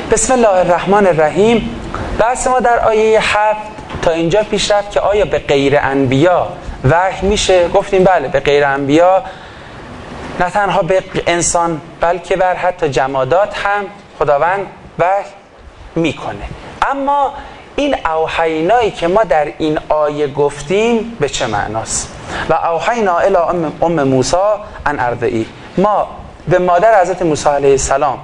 بسم الله الرحمن الرحیم. بحث ما در آیه 7 تا اینجا پیش رفت که آیا به غیر انبیا وحی میشه؟ گفتیم بله، به غیر انبیا، نه تنها به انسان بلکه بر حتی جمادات هم خداوند وحی میکنه. اما این اوحینایی که ما در این آیه گفتیم به چه معناست؟ و اوحینا الی ام موسی ان ارضعی، ما به مادر حضرت موسی علیه السلام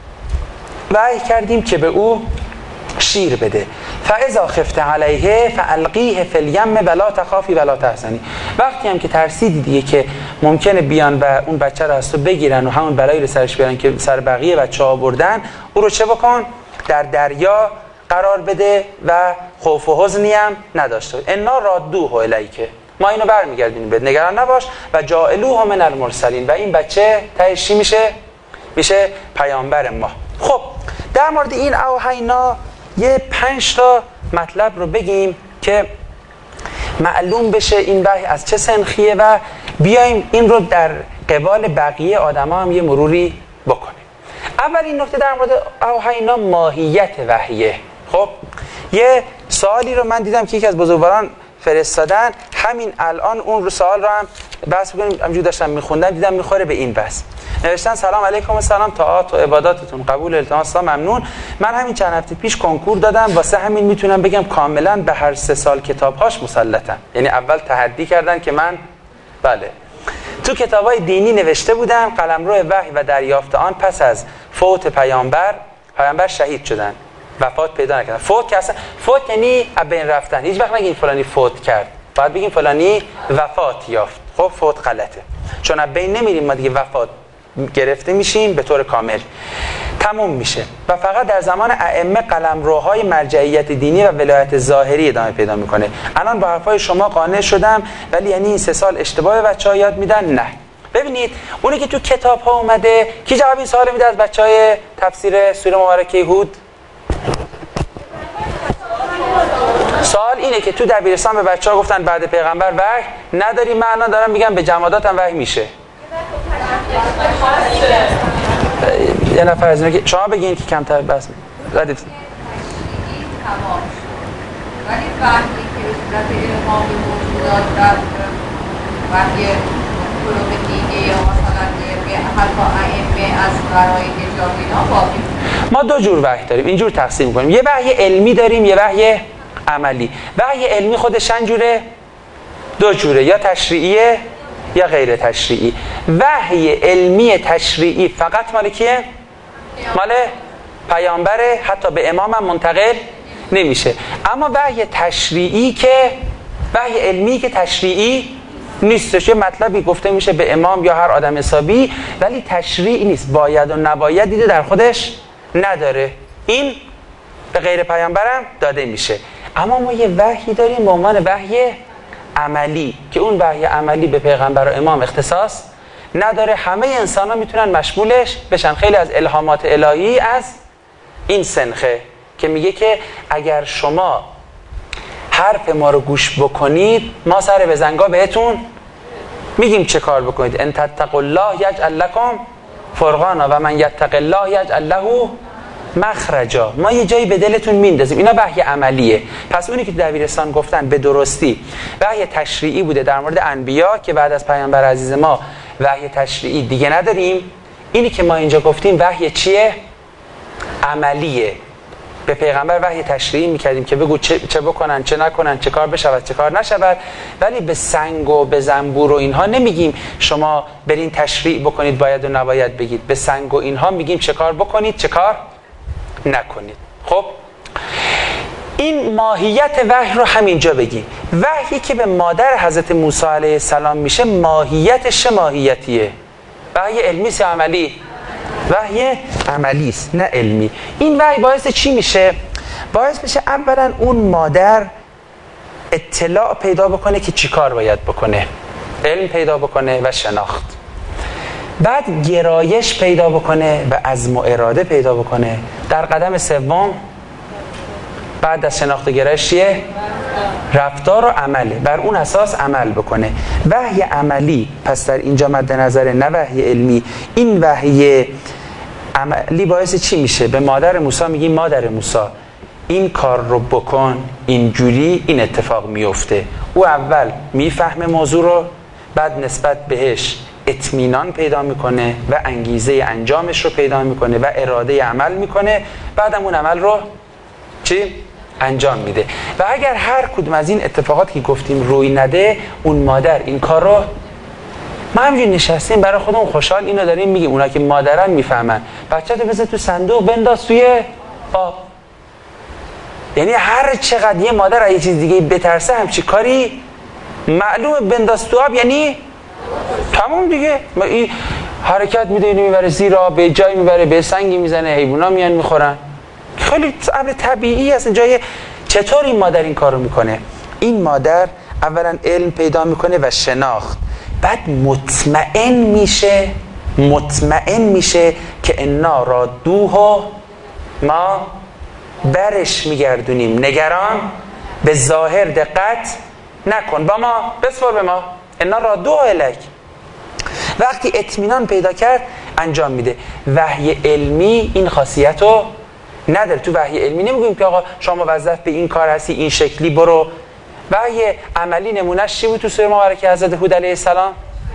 وحی کردیم که به او شیر بده. فاذا خفت علیه فالقیه فی الیم ولا تخافی ولا تحزنی. وقتی هم که ترسیدی دیگه که ممکنه بیان و اون بچه رو از تو بگیرن و همون بلایی رو سرش بیارن که سر بقیه بچه‌ها بردن، او رو چه بکن؟ در دریا قرار بده و خوف و حزنی هم نداشته. انا رادوه الیک، ما اینو برمیگردونیم بهت، نگران نباش. و جاعلوه من المرسلین، و این بچه تهش چی میشه پیامبر ما. خب در مورد این اوحینا یه 5 تا مطلب رو بگیم که معلوم بشه این وحی از چه سنخیه و بیایم این رو در قبال بقیه آدما هم یه مروری بکنیم. اولین نکته در مورد اوحینا ماهیت وحیه. خب یه سوالی رو من دیدم که یکی از بزرگواران فرستادن، همین الان اون سوال رو هم بحث بکنیم. همینجوری داشتم میخوندم دیدم میخوره به این بحث. نوشتن سلام علیکم و سلام، طاعات و عباداتتون قبول، التماسا ممنون. من همین چند هفته پیش کنکور دادم، واسه همین میتونم بگم کاملا به هر 3 سال کتابهاش مسلطم. یعنی اول تحدی کردن که من بله تو کتابای دینی نوشته بودم قلمرو وحی و دریافت آن پس از فوت پیامبر شهید شدن، وفات پیدا نکردن. فوت که اصلا فوت یعنی از بین رفتن. هیچ وقت نگین فلانی فوت کرد، باید بگیم فلانی وفات یافت. خب فوت غلطه، چون از بین نمیریم ما دیگه، وفات گرفته میشیم به طور کامل، تموم میشه. و فقط در زمان ائمه قلمروهای مرجعیت دینی و ولایت ظاهری ادامه پیدا میکنه. الان با حرفای شما قانع شدم، ولی یعنی این 3 سال اشتباه بچه‌ها یاد میدن؟ نه. ببینید اونی که تو کتاب ها اومده، کی جواب این سوال میده از بچهای تفسیر سوره مبارکه هود؟ سوال اینه که تو دبیرستان به بچه‌ها گفتن بعد پیغمبر وحی نداری، معنا دارم میگم به جمادات هم وحی میشه. یه نفر از اینا که شما بگین که کمتر بس ردیف تمام، ولی وحی که صورت الهام موجودات در وحی قلوب دیگه یا مثلا به حرف ائمه از برای حجاب اینا باقی. ما 2 جور وحی داریم، اینجور تقسیم کنیم. یه وحی علمی داریم، یه وحی عملی. وحی علمی خودش چند جوره؟ 2 جوره، یا تشریعیه یا غیر تشریعی. وحی علمی تشریعی فقط مال کیه؟ مال پیامبره، حتی به امام هم منتقل نمیشه. اما وحی تشریعی که وحی علمی که تشریعی نیستش، یه مطلبی گفته میشه به امام یا هر آدم حسابی، ولی تشریعی نیست، باید و نباید دیده در خودش نداره. این به غیر پیامبرم داده میشه. اما ما یه وحی داریم به عنوان وحی عملی که اون وحی عملی به پیغمبر و امام اختصاص نداره، همه انسان ها میتونن مشمولش بشن. خیلی از الهامات الهی از این سنخه که میگه که اگر شما حرف ما رو گوش بکنید، ما سر بزنگا بهتون میگیم چه کار بکنید. ان تتقوا الله یجعل لکم فرقانا و من یتق الله یجعل له مخرجا. ما یه جایی به دلتون میندازیم. اینا وحی عملیه. پس اونی که دبیرستان گفتن به درستی وحی تشریعی بوده در مورد انبیا که بعد از پیامبر عزیز ما وحی تشریعی دیگه نداریم. اینی که ما اینجا گفتیم وحی چیه؟ عملیه. به پیغمبر وحی تشریعی میکردیم که بگو چه بکنن، چه نکنن، چه کار بشود، چه کار نشود. ولی به سنگ و به زنبور و اینها نمیگیم شما برین تشریع بکنید باید و نباید بگید. به سنگ و اینها میگیم چه کار بکنید، چه کار نکنید. خب این ماهیت وحی رو همینجا بگیم. وحی که به مادر حضرت موسی علیه السلام میشه ماهیتش چه ماهیتیه؟ وحی علمی یا عملی؟ وحی عملی است نه علمی. این وحی باعث چی میشه؟ باعث میشه اولا اون مادر اطلاع پیدا بکنه که چی کار باید بکنه، علم پیدا بکنه و شناخت. بعد گرایش پیدا بکنه و عزم و اراده پیدا بکنه. در قدم سوم بعد از شناخت و گرایش چیه؟ رفتار و عمله. بر اون اساس عمل بکنه. وحی عملی پس در اینجا مد نظر نه وحی علمی. این وحی عملی باعث چی میشه؟ به مادر موسی میگیم مادر موسی این کار رو بکن، اینجوری این اتفاق میفته. او اول میفهمه موضوع رو، بعد نسبت بهش اطمینان پیدا میکنه و انگیزه انجامش رو پیدا میکنه و اراده عمل میکنه، بعدم اون عمل رو چی؟ انجام میده. و اگر هر کدوم از این اتفاقات که گفتیم روی نده، اون مادر این کار رو، ما همینجوری نشستیم برای خودمون خوشحال اینو داریم میگیم، اونا که مادرن میفهمن، بچه‌تو بذار تو صندوق بنداز توی آب. یعنی هر چقدر یه مادر از یه چیز دیگه بترسه همچی کاری معلومه بنداز تو آب یعنی تموم دیگه. این حرکت میده اینو میبره زیر آب، به جایی میبره، به سنگی میزنه، حیونا میان میخورن. خیلی امر طبیعی است. جای چطور این مادر این کارو میکنه؟ این مادر اولا علم پیدا میکنه و شناخت، بعد مطمئن میشه که انا را دوه ما برش میگردونیم، نگران به ظاهر دقت نکن، با ما بسپار به ما، انا را دوه الک. وقتی اطمینان پیدا کرد انجام میده. وحی علمی این خاصیت رو نداره. تو وحی علمی نمیگویم که آقا شما موظف به این کار هستی، این شکلی برو. وحی عملی نمونهش چی بود تو سوره مبارکه حضرت هود علیه السلام؟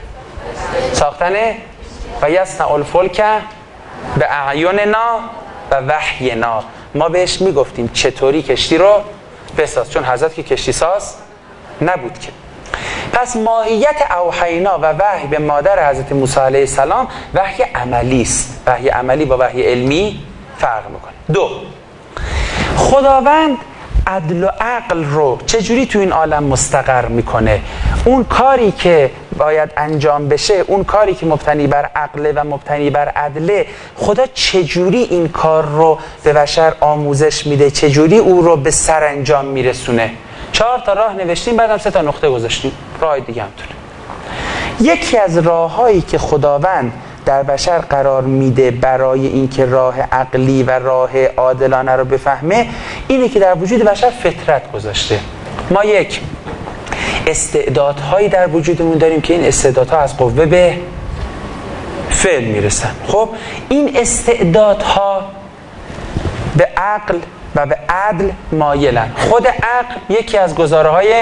ساختنه و یصنع الفلک به اعیننا و وحینا. ما بهش میگفتیم چطوری کشتی رو بساز، چون حضرت که کشتی ساز نبود که. پس ماهیت اوحینا و وحی به مادر حضرت موسی علیه السلام وحی عملی است. وحی عملی با وحی علمی فرق میکنه. دو، خداوند عدل و عقل رو چجوری تو این عالم مستقر میکنه؟ اون کاری که باید انجام بشه، اون کاری که مبتنی بر عقله و مبتنی بر عدله، خدا چجوری این کار رو به بشر آموزش میده، چجوری او رو به سرانجام میرسونه؟ 4 تا راه نوشتیم، بعدم 3 تا نقطه گذاشتیم. راه دیگه هم داره. یکی از راههایی که خداوند در بشر قرار میده برای اینکه راه عقلی و راه عادلانه رو بفهمه، اینه که در وجود بشر فطرت گذاشته. ما یک استعدادهایی در وجودمون داریم که این استعدادها از قوه به فعل میرسن. خب این استعدادها به عقل و به عدل مایلن. خود عقل یکی از گزاره‌های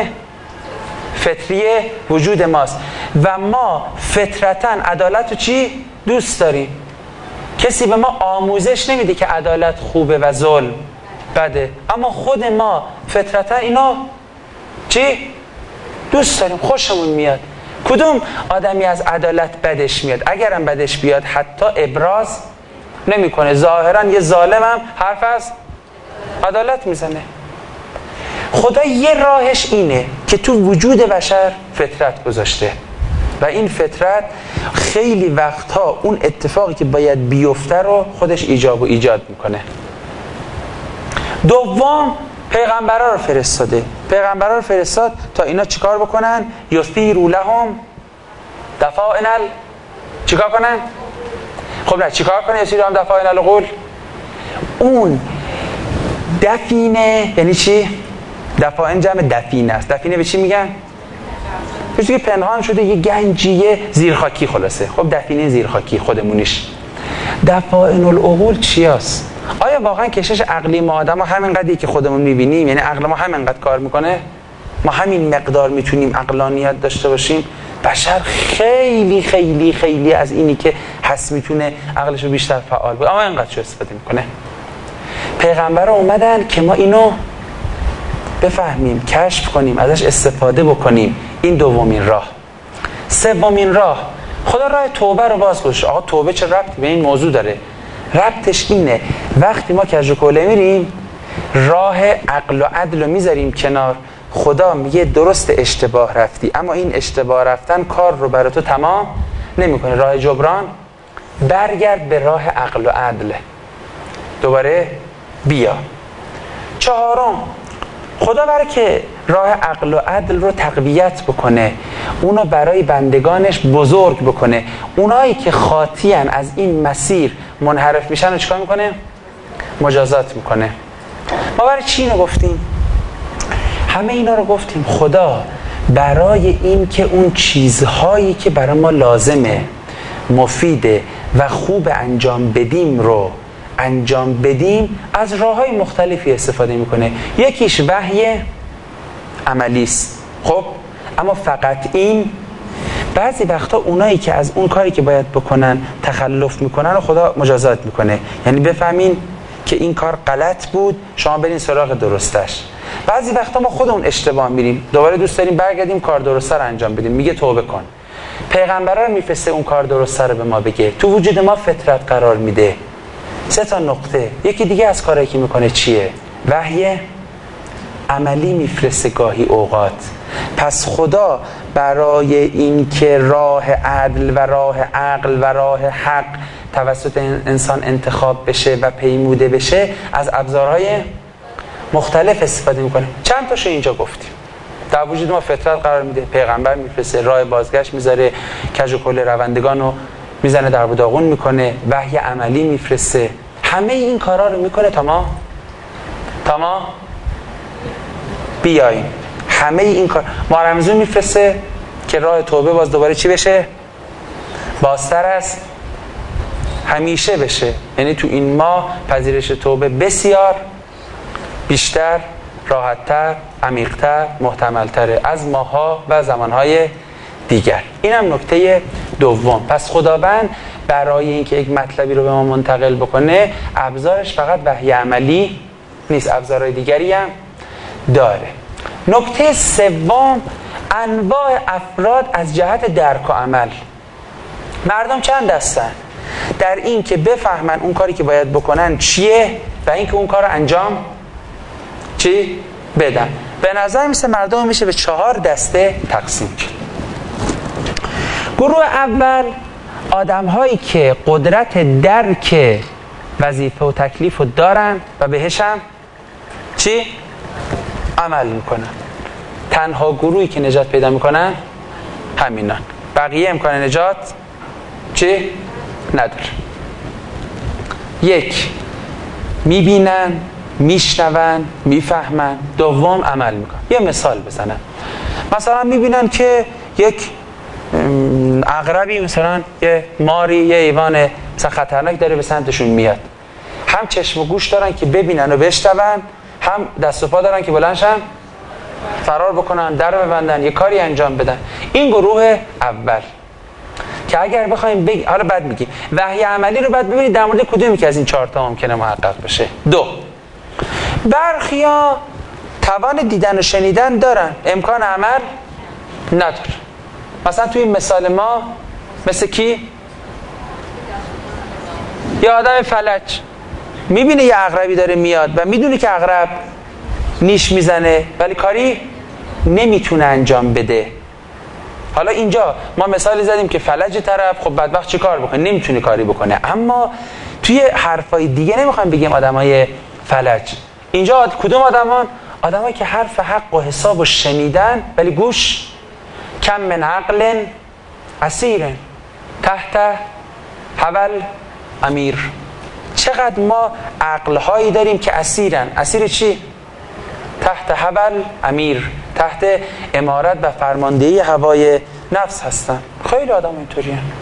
فطری وجود ماست و ما فطرتاً عدالت رو چی؟ دوست داریم. کسی به ما آموزش نمیده که عدالت خوبه و ظلم بده، اما خود ما فطرتاً اینو چی؟ دوست داریم، خوشمون میاد. کدوم آدمی از عدالت بدش میاد؟ اگرم بدش بیاد حتی ابراز نمیکنه، ظاهراً یه ظالم هم حرف از عدالت میزنه. خدا یه راهش اینه که تو وجود بشر فطرت گذاشته و این فطرت خیلی وقتها اون اتفاقی که باید بیفته رو خودش ایجاب و ایجاد میکنه. دوم، پیغمبرا رو فرستاده. پیغمبرا رو فرستاد تا اینا چیکار بکنن؟ یثیروا لهم دفائن چیکار کنن؟ خب نه، چیکار کنن؟ یثیروا لهم دفائن القول. اون دفینه یعنی چی؟ دفائن جمع دفینه است. دفینه به چی میگن؟ به چیزی که پنهان شده، یه گنجیه زیرخاکی خلاصه. خب دفینه زیرخاکی خودمونیش. دفائن العقول چی است؟ آیا واقعا کشش عقلی ما آدم ها همینقدری که خودمون میبینیم؟ یعنی عقل ما همینقدر کار میکنه؟ ما همین مقدار میتونیم عقلانیت داشته باشیم؟ بشر خیلی خیلی خیلی از اینی که هست میتونه عقلشو بیشتر فعال بود، اما اینقدر چه استفاده میکنه. پیغمبر ها اومدن که ما اینو بفهمیم، کشف کنیم، ازش استفاده بکنیم. این دومین راه. سومین راه، خدا راه توبه رو باز گذاشت. آقا توبه چه ربطی به این موضوع داره؟ ربطش اینه وقتی ما کج و کوله میریم، راه عقل و عدل رو میذاریم کنار، خدا میگه درست اشتباه رفتی، اما این اشتباه رفتن کار رو برای تو تمام نمیکنه. راه جبران، برگرد به راه عقل و عدل، دوباره بیا. چهارم، خدا برای که راه عقل و عدل رو تقویت بکنه، اونو برای بندگانش بزرگ بکنه، اونایی که خاطیان از این مسیر منحرف میشن رو چیکار میکنه؟ مجازات میکنه. ما برای چی اینو گفتیم؟ همه اینا رو گفتیم خدا برای این که اون چیزهایی که برای ما لازمه، مفیده و خوب انجام بدیم رو انجام بدیم، از راه‌های مختلفی استفاده میکنه. یکیش وحی عملی است. خب اما فقط این، بعضی وقتا اونایی که از اون کاری که باید بکنن تخلف میکنن و خدا مجازات میکنه. یعنی بفهمین که این کار غلط بود، شما برین سراغ درستش. بعضی وقتا ما خودمون اشتباه میریم، دوباره دوست داریم برگردیم کار درسته رو انجام بدیم، میگه توبه کن. پیغمبرا رو میفرسته اون کار درسته رو به ما بگه، تو وجود ما فطرت قرار میده. 3 نقطه. یکی دیگه از کارهایی که میکنه چیه؟ وحی عملی میفرسته گاهی اوقات. پس خدا برای این که راه عدل و راه عقل و راه حق توسط انسان انتخاب بشه و پیموده بشه، از ابزارهای مختلف استفاده میکنه. چند تاشو اینجا گفتیم. در وجود ما فطرت قرار میده، پیغمبر میفرسته، راه بازگشت میذاره، کج و کل روندگان رو میزنه در و داغون میکنه، وحی عملی میفرسته. همه این کارا رو میکنه تا ما بیاییم. همه این کار ما رمزون میفرسته که راه توبه باز دوباره چی بشه؟ بازتر از همیشه بشه. یعنی تو این ماه پذیرش توبه بسیار بیشتر، راحتتر، عمیقتر، محتملتره از ماها و زمانهای دیگر. این هم نکته دوم. پس خداوند برای اینکه یک مطلبی رو به ما منتقل بکنه، ابزارش فقط وحی عملی نیست، ابزارهای دیگری هم داره. نکته سوم، انواع افراد از جهت درک و عمل. مردم چند دستن؟ در این که بفهمن اون کاری که باید بکنن چیه و این که اون کار رو انجام بدن. به نظر میسه مردم میشه به 4 دسته تقسیم کرد. گروه اول، آدم هایی که قدرت درک وظیفه و تکلیف رو دارن و بهش هم عمل میکنن. تنها گروهی که نجات پیدا میکنن همینان، بقیه امکان نجات نداره. 1 میبینن، میشنون، میفهمن. 2 عمل میکنن. یه مثال بزنم. مثلا میبینن که یک عقربی، مثلا یه ماری، یه حیوان مثلا خطرناک داره به سمتشون میاد. هم چشم و گوش دارن که ببینن و بشنون، هم دست و پا دارن که بلندشن فرار بکنن، در رو ببندن، یه کاری انجام بدن. این گروه اول که اگر بخوایم حالا بعد میگیم وحی عملی رو بعد ببینید در مورد کدومی که از این 4 تا ممکنه محقق بشه. 2 برخیا توان دیدن و شنیدن دارن، امکان عمل نداره. مثلا توی این مثال ما مثل کی؟ یه آدم فلج میبینه یه عقربی داره میاد و میدونه که عقرب نیش میزنه ولی کاری نمیتونه انجام بده. حالا اینجا ما مثالی زدیم که فلج طرف خب بدبخت چه کار بکنه؟ نمیتونه کاری بکنه. اما توی حرفای دیگه نمیخوایم بگیم آدمای فلج. اینجا کدوم آدمان؟ آدمایی که حرف حق و حساب و شنیدن ولی گوش. کم من عقل اسیر تحت حبل امیر. چقدر ما عقلهایی داریم که اسیرن. اسیر چی؟ تحت حبل امیر، تحت امارت و فرماندهی هوای نفس هستن. خیلی آدم اینطوری هستن.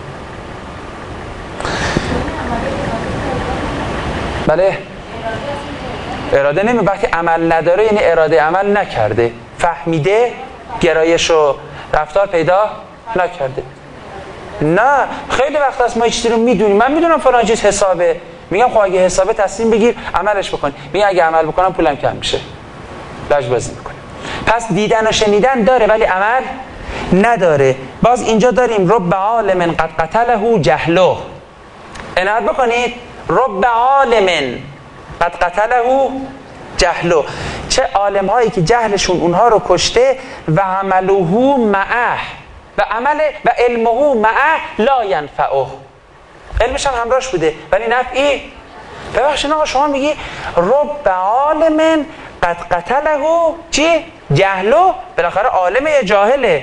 بله، اراده نمی، وقتی عمل نداره یعنی اراده عمل نکرده، فهمیده، گرایش و رفتار پیدا نکرده. نه، خیلی وقت هست ما یه چیزی رو میدونیم. من میدونم فلان چیز حسابه، میگم خب اگه حسابه تصمیم بگیر عملش بکن. میگم اگه عمل بکنم پولم کم میشه، لجبازی میکنه. پس دیدن و شنیدن داره ولی عمل نداره. باز اینجا داریم رب عالم قد قتله جهله. عنایت بکنید، رب عالم قد قتله جهله. چه عالم هایی که جهلشون اونها رو کشته و عمله معه و عمل و علمه معه لا ینفعه. علمش هم همراهش بوده ولی نفعی. ببخشید آقا شما میگی رب عالم قد قتله چی؟ جهله. بالاخره عالم یا جاهله؟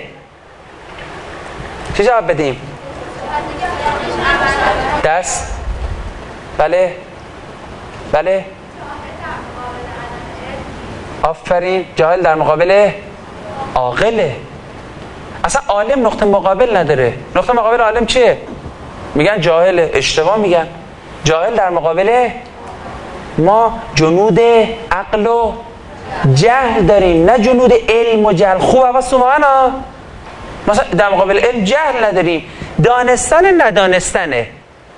چی جواب بدیم؟ دست؟ بله بله آفرین. جاهل در مقابل عاقله. اصلا عالم نقطه مقابل نداره. نقطه مقابل عالم چیه؟ میگن جاهله، اشتباه میگن. جاهل در مقابل ما جنود عقل و جهل داریم، نه جنود علم و جهل. خوب حواستون ها، مثلا در مقابل علم جهل نداریم، دانستن ندانستنه.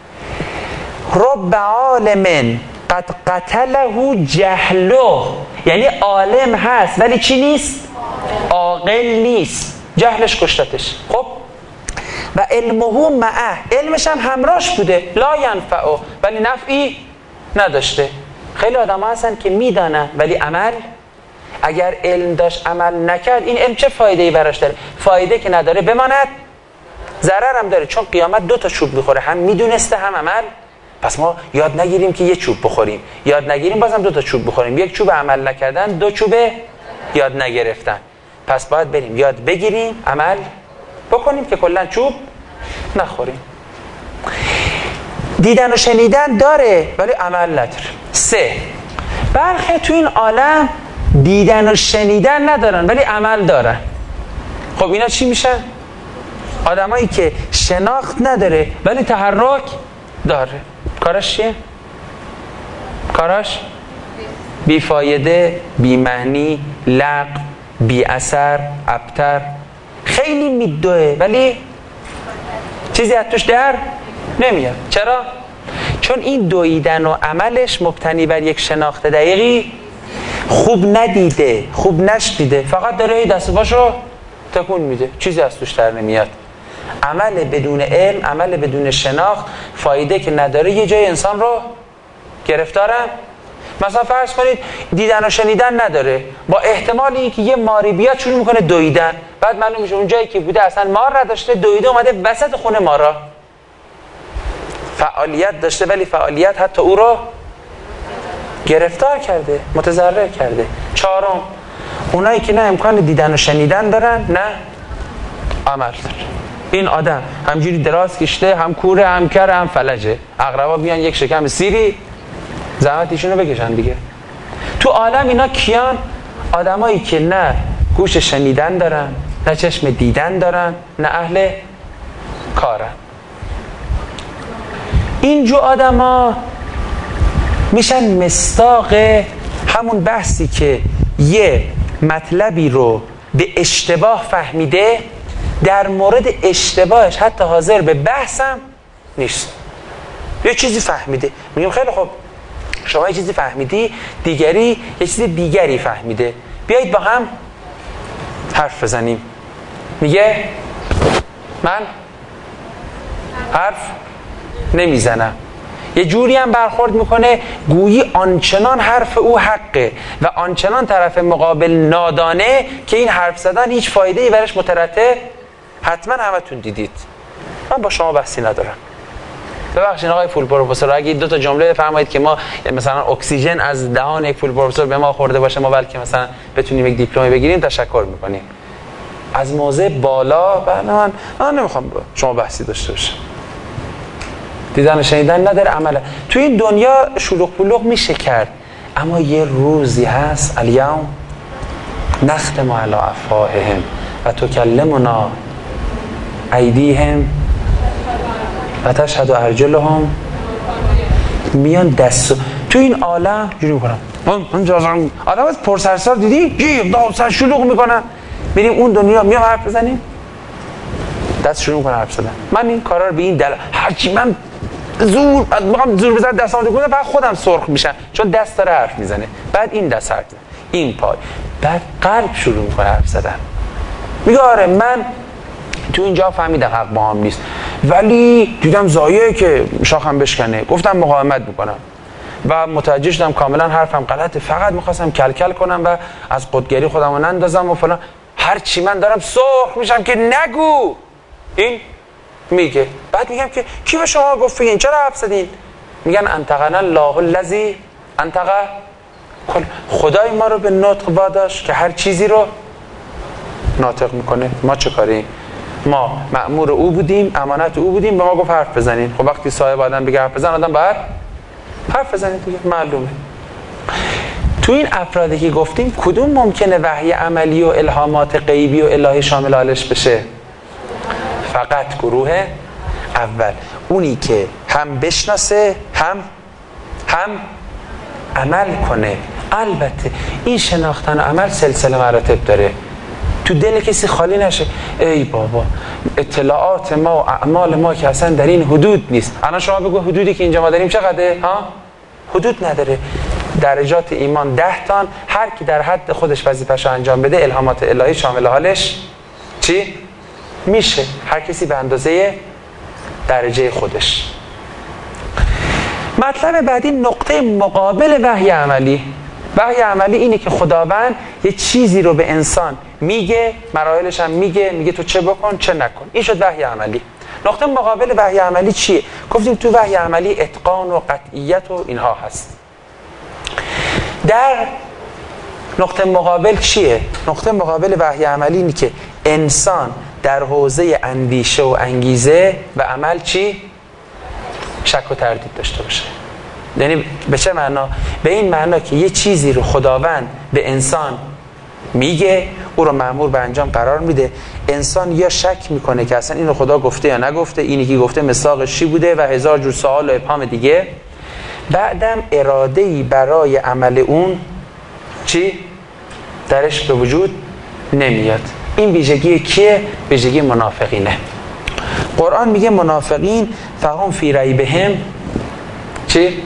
رب عالم قد قتله جهله، یعنی عالم هست ولی چی نیست؟ عاقل نیست، جهلش کشتتش. خب و علمه معه، علمش هم همراهش بوده، لا ینفعه، ولی نفعی نداشته. خیلی آدم ها هستن که میدانن ولی عمل، اگر علم داشت عمل نکرد این علم چه فایده‌ای براش داره؟ فایده که نداره بماند، ضرر هم داره، چون قیامت 2 تا چوب میخوره، هم میدونسته هم عمل. پس ما یاد نگیریم که 1 چوب بخوریم، یاد نگیریم بازم 2 تا چوب بخوریم، 1 چوب عمل نکردن، 2 چوب یاد نگرفتن. پس باید بریم یاد بگیریم، عمل بکنیم که کلا چوب نخوریم. دیدن و شنیدن داره ولی عمل نداره. 3 برخی تو این عالم دیدن و شنیدن ندارن ولی عمل دارن. خب اینا چی میشن؟ آدمایی که شناخت نداره ولی تحرک داره. کاراش چیه؟ کاراش بیفایده، بی معنی، لغو، بی اثر، ابتر، خیلی میدوه ولی چیزی از توش در نمیاد. چرا؟ چون این دویدن و عملش مبتنی بر یک شناخت دقیقی خوب ندیده، خوب نشنیده، فقط داره دست باشو تکون میده، چیزی از توش در نمیاد. عمل بدون علم، عمل بدون شناخت، فایده که نداره یه جای انسان رو گرفتارم. مثلا فرض کنید دیدن و شنیدن نداره، با احتمال اینکه یه ماری بیاد شروع میکنه دویدن، بعد معلوم میشه اون جایی که بوده اصلا مار نداشته، دویده اومده وسط خونه مارا. فعالیت داشته ولی فعالیت حتی او رو گرفتار کرده، متضرر کرده. 4 اونایی که نه امکان دیدن و شنیدن دارن نه عمل دارن. این آدم همجوری دراز کشته، هم کوره، هم کره، هم فلجه. عقربا بیان یک شکم سیری زحمت ایشونو بکشن دیگه. تو عالم اینا کیان؟ آدمایی که نه گوش شنیدن دارن، نه چشم دیدن دارن، نه اهل کارن. اینجور آدما میشن مصداق همون بحثی که یه مطلبی رو به اشتباه فهمیده، در مورد اشتباهش حتی حاضر به بحثم نیست. یه چیزی فهمیده، میگم خیلی خوب شما یه چیزی فهمیدی، دیگری یه چیز دیگری فهمیده، بیایید با هم حرف بزنیم. میگه من حرف نمیزنم، یه جوری هم برخورد میکنه گویی آنچنان حرف او حقه و آنچنان طرف مقابل نادانه که این حرف زدن هیچ فایده‌ای برش مترتب. حتما همتون دیدید، من با شما بحثی ندارم. ببخشید آقای فول پروفسور، اگه 2 تا جمله بفرمایید که ما مثلا اکسیژن از دهان یک فول پروفسور به ما خورده باشه، ما بلکه مثلا بتونیم یک دیپلمی بگیریم، تشکر میکنیم. از موضع بالا من نمیخوام شما بحثی داشته باشم. دیدن و شنیدن نداره، عمله. تو این دنیا شلوغ پلوغ میشه کرد، اما یه روزی هست الیوم نختم علی افواههم و تکلمنا ایدیهم و تشهد ارجلهم. میان دست تو این عالم جوری میکنم، آدم از پرسرسار دیدی؟ جیغ داد سر شلوغ میکنن. میریم اون دنیا میام حرف بزنیم، دست شروع میکنه حرف زدن. من این کارا رو به این دل هرچی من زور بزنم دستام رو کنم، بعد خودم سرخ میشم چون دست داره حرف میزنه، بعد این دست حرف میزنه، این پای، بعد قلب شروع میکنه حرف زدن. میگه آره من تو اینجا فهمیدم حق با هم نیست، ولی دیدم زایه که شاخم بشکنه، گفتم مقاومت میکنم و متوجه شدم کاملا حرفم غلطه، فقط میخواستم کلکل کنم و از خودگری خودم رو نندازم و فلان. هر چی من دارم سرخ میشم که نگو. این میگه، بعد میگم که کی به شما گفت این چرا حرف زدین؟ میگن انطقنا الله الذی انطق کل، خدای ما رو به نطق واداشت که هر چیزی رو ناطق میکنه. ما چه کاریم؟ ما مأمور او بودیم، امانت او بودیم، به ما گفت حرف بزنین. خب وقتی صاحب آدم بگه حرف بزن، آدم باید حرف بزنید دیگه، معلومه. تو این افرادی که گفتیم کدوم ممکنه وحی عملی و الهامات غیبی و الهی شامل حالش بشه؟ فقط گروه اول اونی که هم بشناسه هم عمل کنه. البته این شناختن و عمل سلسله مراتب داره، تو دل کسی خالی نشه ای بابا اطلاعات ما و اعمال ما که اصلا در این حدود نیست. الان شما بگو حدودی که اینجا ما داریم چقدره؟ حدود نداره. درجات ایمان 10 تا، هر کی در حد خودش وظیفه‌شو انجام بده الهامات الهی شامل حالش چی میشه؟ هر کسی به اندازه درجه خودش. مطلب بعدی نقطه مقابل وحی عملی. وحی عملی اینه که خداوند یه چیزی رو به انسان میگه، مراحلش هم میگه تو چه بکن چه نکن. این شد وحی عملی. نقطه مقابل وحی عملی چیه؟ گفتیم تو وحی عملی اتقان و قطعیت و اینها هست. در نقطه مقابل چیه؟ نقطه مقابل وحی عملی اینه که انسان در حوزه اندیشه و انگیزه و عمل چی؟ شک و تردید داشته باشه. یعنی به چه معنا؟ به این معنا که یه چیزی رو خداوند به انسان میگه، او رو مأمور به انجام قرار میده، انسان یا شک میکنه که اصلا اینو خدا گفته یا نگفته، اینی که گفته مصداقش چی بوده و هزار جور سوال و ابهام دیگه. بعدم اراده‌ای برای عمل اون چی؟ درش به وجود نمیاد. این ویژگی کیه؟ ویژگی منافقینه. قرآن میگه منافقین فهم فی ریبهم چی؟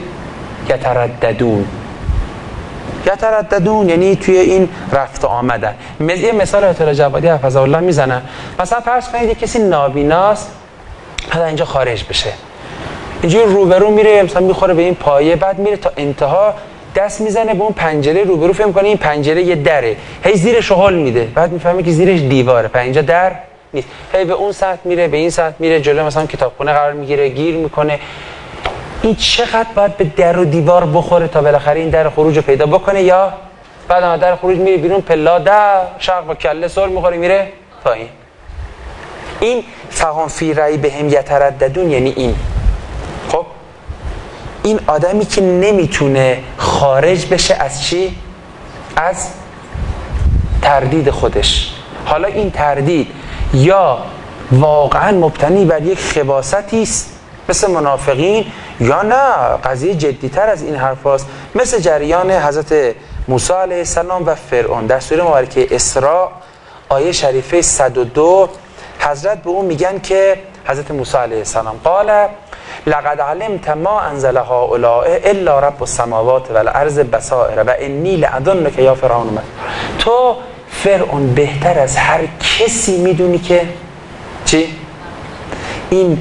یترددون یعنی توی این رفت و آمدن. یه مثال آیت الله جوادی حفظه الله میزنن. مثلا فرض کنید یه کسی نابیناست، حالا اینجا خارج بشه، اینجوری روبرو میره، مثلا میخوره به این پایه، بعد میره تا انتها دست میزنه به اون پنجره روبرو، فکر میکنه این پنجره یه دره، هی زیرش هول میده، بعد میفهمه که زیرش دیواره، اینجا در نیست، هی به اون سمت میره به این سمت میره، جلو مثلا کتابخونه قرار میگیره، گیر میکنه. این چقدر باید به در و دیوار بخوره تا بالاخره این در خروج رو پیدا بکنه؟ یا بعد از در خروج میره بیرون، پلا در شق با کله سر میخوره میره پایین. این فهم فی ریبهم یترددون یعنی این. خب این آدمی که نمیتونه خارج بشه از چی؟ از تردید خودش. حالا این تردید یا واقعا مبتنی بر یک خباثتی است مثل منافقین، یا نه قضیه جدی‌تر از این حرف هست، مثل جریان حضرت موسی علیه السلام و فرعون. در سوره مبارکه اسراء آیه شریفه 102 حضرت به اون میگن که حضرت موسی علیه السلام قال لقد علمت ما انزل هؤلاء الا رب السماوات والارض بصائر و انی لأظنک یا فرعون. تو فرعون بهتر از هر کسی میدونی که چی؟ این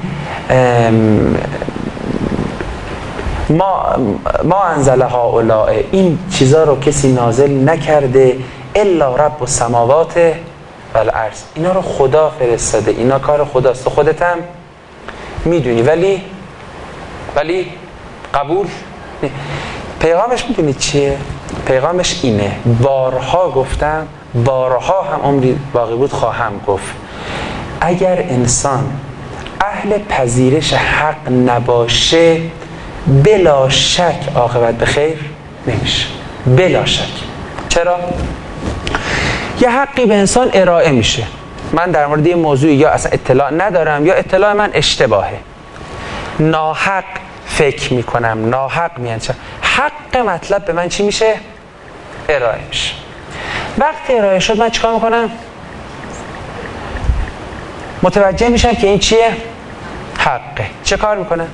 ما انزل هؤلاء، این چیزا رو کسی نازل نکرده الا رب السماوات والارض، اینا رو خدا فرستاده، اینا کار خداست، تو خودت هم میدونی، ولی قبول. پیغامش میدونید چیه؟ پیغامش اینه، بارها گفتم، بارها هم عمری باقی بود خواهم گفت، اگر انسان اهل پذیرش حق نباشه بلا شک عاقبت به خیر نمیشه، بلا شک. چرا؟ یه حقی به انسان ارائه میشه، من در مورد یه موضوعی یا اصلا اطلاع ندارم یا اطلاع من اشتباهه، ناحق فکر میکنم، ناحق میانچم، حق مطلب به من چی میشه؟ ارائه میشه. وقتی ارائه شد من چیکار میکنم؟ متوجه میشم که این چیه؟ حقه. چه کار میکنم؟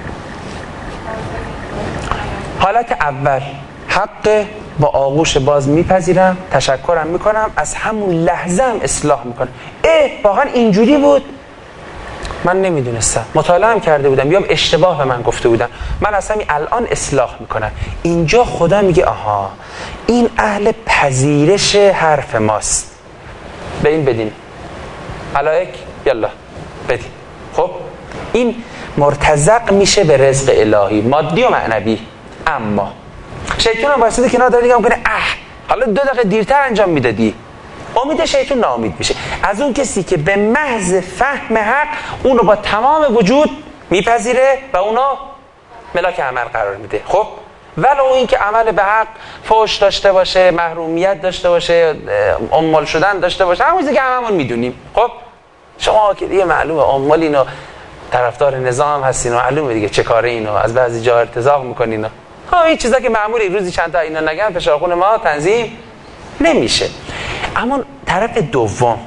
حالت اول حق با آغوش باز میپذیرم، تشکرم میکنم، از همون لحظه هم اصلاح میکنم. واقعا اینجوری بود؟ من نمیدونستم، مطالعه هم کرده بودم یا اشتباه به من گفته بودن، من اصلا الان اصلاح میکنم. اینجا خدا میگه آها این اهل پذیرش حرف ماست، به این بدین علایک یلا بدین. خب این مرتزق میشه به رزق الهی مادی و معنوی. اما شیطان هم واسطه کنار داره نگاه میکنه، حالا 2 دقیقه دیرتر انجام میدادی، امید شیطان ناامید میشه از اون کسی که به محض فهم حق اونو با تمام وجود میپذیره و اونو ملاک عمل قرار میده. خب ولو این که عمل به حق فحش داشته باشه، محرومیت داشته باشه، عمال شدن داشته باشه، همون چیزی که هممون میدونیم. خب شما که دیگه معلومه عمال اینو طرفدار نظام هستین و معلومه دیگه چه کاره اینو از بعضی جا ارتزاق میکنین. این چیزا که معمولی روزی چند تا اینا نگن فشار خون ما تنظیم نمیشه. اما طرف دوم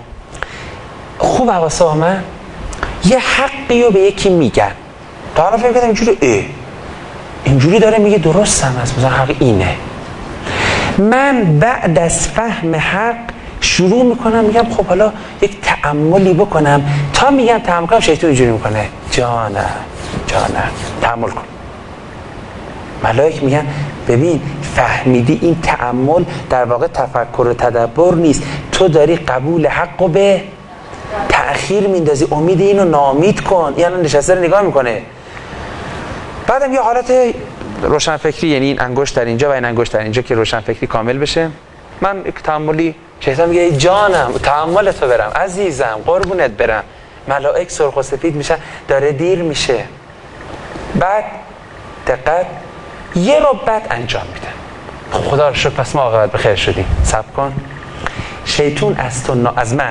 خوب حواسا من یه حقی رو به یکی میگن، تا حالا فکر کردم اینجوری داره میگه درست هم هست، مثلا حق اینه. من بعد از فهم حق شروع میکنم میگم خب حالا یک تأملی بکنم، تا میگم تأمل کنم شیطان اینجوری میکنه جانم تأمل کن. ملائک میگن ببین فهمیدی این تأمل در واقع تفکر و تدبر نیست، تو داری قبول حق رو به تأخیر میندازی، امید اینو ناامید کن. این الان نشسته رو نگاه میکنه. بعدم یه حالت روشنفکری، یعنی این انگشت در اینجا و این انگشت در اینجا که روشنفکری کامل بشه. من یک تأملی، شیطان میگه جانم تأمل تو برم عزیزم قربونت برم. ملائک سرخ و سفید میشن، داره دیر میشه. بعد دقت یه ربط انجام میده. خدا رو شکر پس ما عاقبت به خیر شدیم. صبر کن. شیطان از من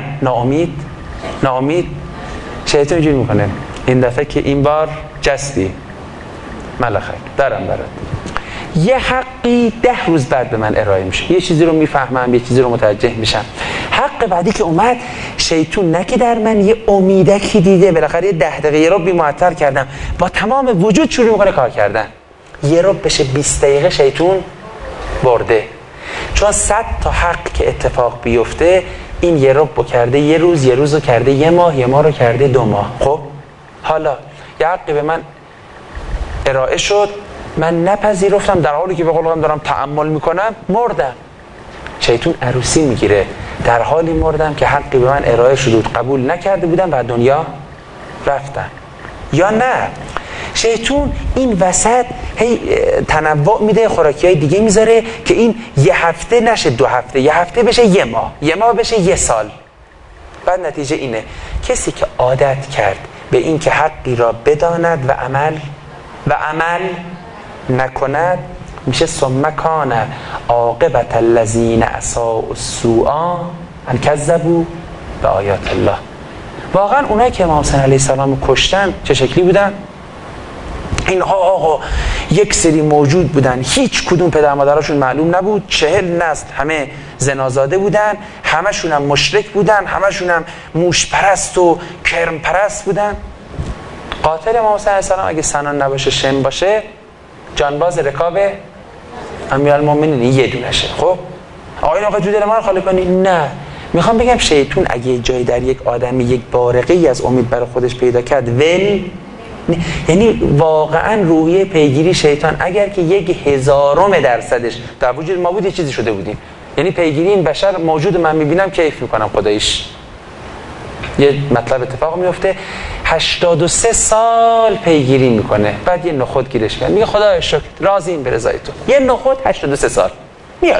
ناامید شیطان اینجوری میکنه این دفعه که این بار جستی ملخک دارم برات یه حقی 10 روز بعد به من ارائه میشه، یه چیزی رو میفهمم، یه چیزی رو متوجه میشم. حق بعدی که اومد شیطان نه که در من یه امیدکی دیده، بالاخره یه 10 دقیقه یه رو بی معطل کردم، با تمام وجود شروع میکنه کار کردن. یه رو بشه 20 دقیقه شیطان برده، چون 100 تا حق که اتفاق بیفته این یه رو کرده یه روز، یه روز رو کرده یه ماه، یه ماه رو کرده 2 ماه. خب حالا یه حقی به من ارائه شد، من نپذیرفتم، در حالی که به قول دارم تأمل میکنم مردم. شیطان عروسی میگیره در حالی مردم که حقی به من ارائه شد قبول نکرده بودم و دنیا رفتم. یا نه شیطان این وسط هی تنوع میده، خوراکیای دیگه میذاره که این یه هفته نشه 2 هفته، یه هفته بشه یه ماه، یه ماه بشه 1 سال. بعد نتیجه اینه کسی که عادت کرد به این که حقی را بداند و عمل نکند میشه ثم کان عاقبت الذین اساءوا السوء ان کذبوا بآیات الله. واقعا اونایی که امام حسین علیه السلام کشتن چه شکلی بودن؟ اینها آقا یک سری موجود بودن، هیچ کدوم پدر مادراشون معلوم نبود، 40 نسل همه زنازاده بودن، همشون هم مشرک بودن، همشون هم موش پرست و کرم پرست بودن. قاتل امام حسین علیه السلام اگه سنان نباشه شم باشه جانباز رکاب امیرالمومنین یه دونشه. خب آقای آقا تو دل ما رو خالی کنی؟ نه، میخوام بگم شیطان اگه جایی در یک آدمی یک بارقه ای از امید برای خودش پیدا کرد یعنی واقعا روحیه پیگیری شیطان اگر که 1/1000 در وجود ما بود یه چیزی شده بودیم. یعنی پیگیری این بشر موجود من میبینم کیف میکنم خداییش. یه مطلب اتفاق میفته 83 سال پیگیری میکنه، بعد یه نخود گیرش میاد، میگه خدای شکر راضیم به رضای تو. یه نخود 83 سال میاد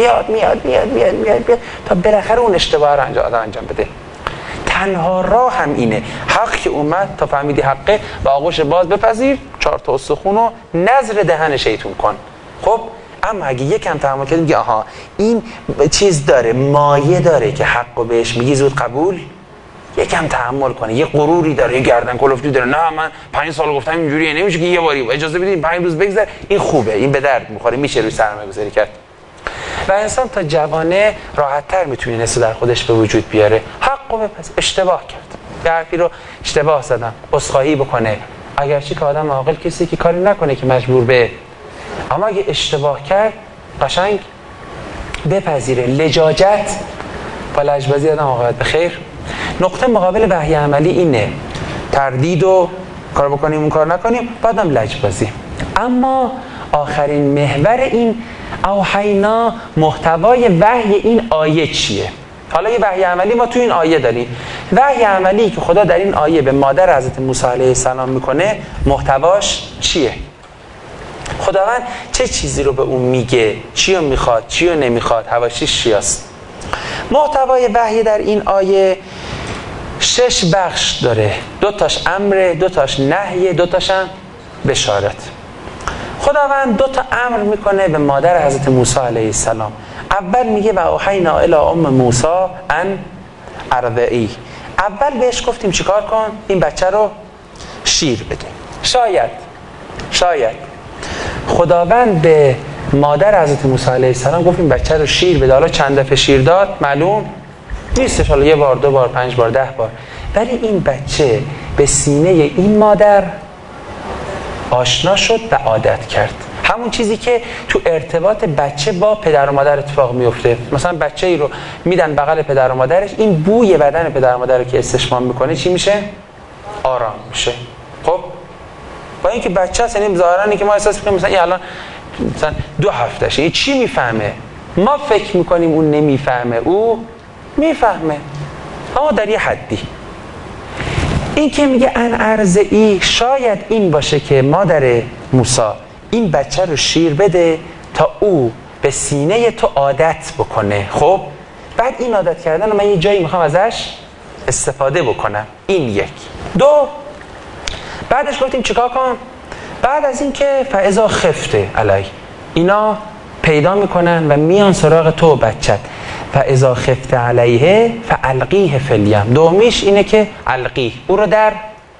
تا بالاخره اون اشتباه رو انجام بده. تنها راه هم اینه، حق که اومد تا فهمیدی حقه با آغوش باز بپذیر، 4 تا استخونو نظر دهن شیطون کن. خب اما اگه یکم تحمل کردی میگه آها این چیز داره، مایه داره که حقو بهش میگی زود قبول، یکم تحمل کنه، یه غروری داره، یه گردن کلفتی داره، نه من 5 سال گفتم اینجوریه، نمیشه که یه باری اجازه بدین 5 روز بگذره، این خوبه، این به درد میخوره، میشه روی سرمایه‌گذاری کرد. و انسان تا جوانه راحت‌تر میتونه نسو در خودش به وجود بیاره. حقو بپذیر، اشتباه کرد، یه حرفی رو اشتباه زدم، عذرخواهی بکنه. اگرچه که آدم عاقل کسی که کاری نکنه که مجبور به، اما اگه اشتباه کرد قشنگ بپذیره. لجاجت با لجبازی آدم عاقبت به خیر. نقطه مقابل وحی عملی اینه، تردید و کار بکنیم اون کار نکنیم، بعدم لجبازی. اما آخرین محور این اوحینا، محتوای وحی این آیه چیه؟ حالا یه وحی عملی ما تو این آیه داریم. وحی عملی که خدا در این آیه به مادر حضرت موسی علیه السلام میکنه محتواش چیه؟ خداوند چه چیزی رو به اون میگه؟ چی رو میخواد؟ چی رو نمیخواد؟ حواشیش چیاست؟ محتوای وحی در این آیه 6 بخش داره، 2 تاش امر، 2 تاش نهی، 2 تاش هم بشارت. خداوند 2 تا امر میکنه به مادر حضرت موسی علیه السلام. اول میگه و اوحینا الی ام موسی ان ارضعی. اول بهش گفتیم چیکار کن؟ این بچه رو شیر بده. شاید خداوند به مادر حضرت موسی علیه السلام گفت این بچه رو شیر بده. حالا چند دفعه شیر داد معلوم نیستش، حالا 1 بار 2 بار 5 بار 10 بار، ولی این بچه به سینه این مادر آشنا شد و عادت کرد. همون چیزی که تو ارتباط بچه با پدر و مادر اتفاق میفته. مثلا بچه ای رو میدن بغل پدر و مادرش، این بوی بدن پدر و مادر رو که استشمام میکنه چی میشه؟ آرام میشه. خب با اینکه بچه هست، یعنی ظاهرا که ما احساس میکنیم مثلا این الان مثلا 2 هفتهشه، این چی میفهمه؟ ما فکر میکنیم اون نمیفهمه، او میفهمه، اما در یه حدی. این که میگه ان ارضعی، شاید این باشه که مادر موسی این بچه رو شیر بده تا او به سینه تو عادت بکنه. خب بعد این عادت کردن من یه جایی میخوام ازش استفاده بکنم. این 1. 2 بعدش گفتیم چیکار کن؟ بعد از این که فاذا خفته علی، اینا پیدا میکنن و میان سراغ تو بچت، فاذا خفته علیه فالقیه فی الیم. دومیش اینه که القیه، او رو در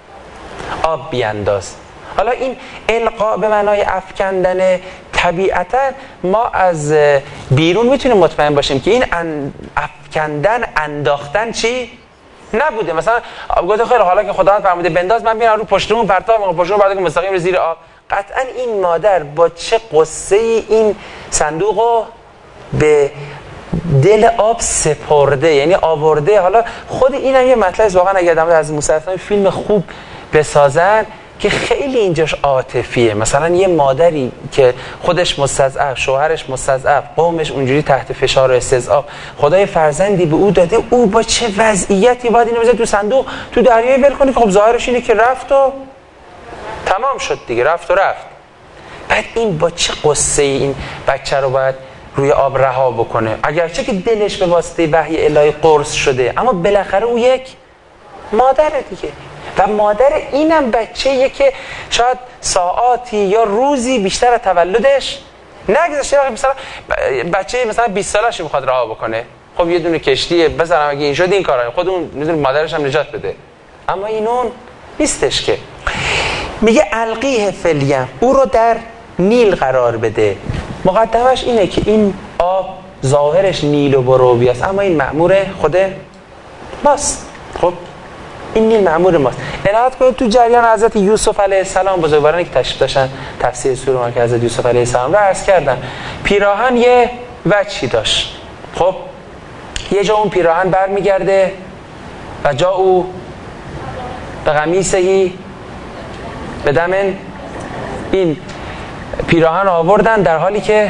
آب بیانداز. حالا این القا به معنای افکندن، طبیعتا ما از بیرون میتونیم مطمئن باشیم که این افکندن، انداختن چی نبوده. مثلا گفته خیلی حالا که خداوند فرموده بنداز، من میرم رو پشتمون پرتاب پشتمون بعد که مستقیم رو زیر آب. قطعا این مادر با چه قصه این صندوقو به دل آب سپرده، یعنی آورده. حالا خود اینم یه مطلب است واقعا، اگر در مورد از موسی علیه فیلم خوب بسازن که خیلی اینجاش عاطفیه. مثلا یه مادری که خودش مستضعف، شوهرش مستضعف، قومش اونجوری تحت فشار و استضعاف، خدای فرزندی به او داده، او با چه وضعیتی باید اینو بذاره تو صندوق تو دریای ول کنه که خب ظاهرش اینه که رفت و تمام شد دیگه، رفت. بعد این با چه قصه این بچه رو باید روی آب رها بکنه، اگرچه که دلش به واسطه وحی الهی قرص شده، اما بالاخره او یک مادره دیگه. و مادر اینم بچه‌ایه که شاید ساعاتی یا روزی بیشتر از تولدش نگذشته. مثلا بچه مثلا 20 سالش میخواد رها بکنه، خب یه دونه کشتیه بزنم اگه این شد این کارا، خود اون میدونه مادرش هم نجات بده، اما این اون نیستش که. میگه القیه فی الیم، او رو در نیل قرار بده. مقدمش اینه که این آب ظاهرش نیل و بروبی است، اما این مأمور خود ماست. خب این نیل مأمور ماست. عنایت کنید تو جریان حضرت یوسف علیه السلام، بزرگوارانی که تشریف داشتن تفسیر سوره ما که حضرت یوسف علیه السلام رو عرض کردن، پیراهن یه وجهی داشت. خب یه جا اون پیراهن برمیگرده و جا او به قمیصهی به دمن، این پیراهن آوردن در حالی که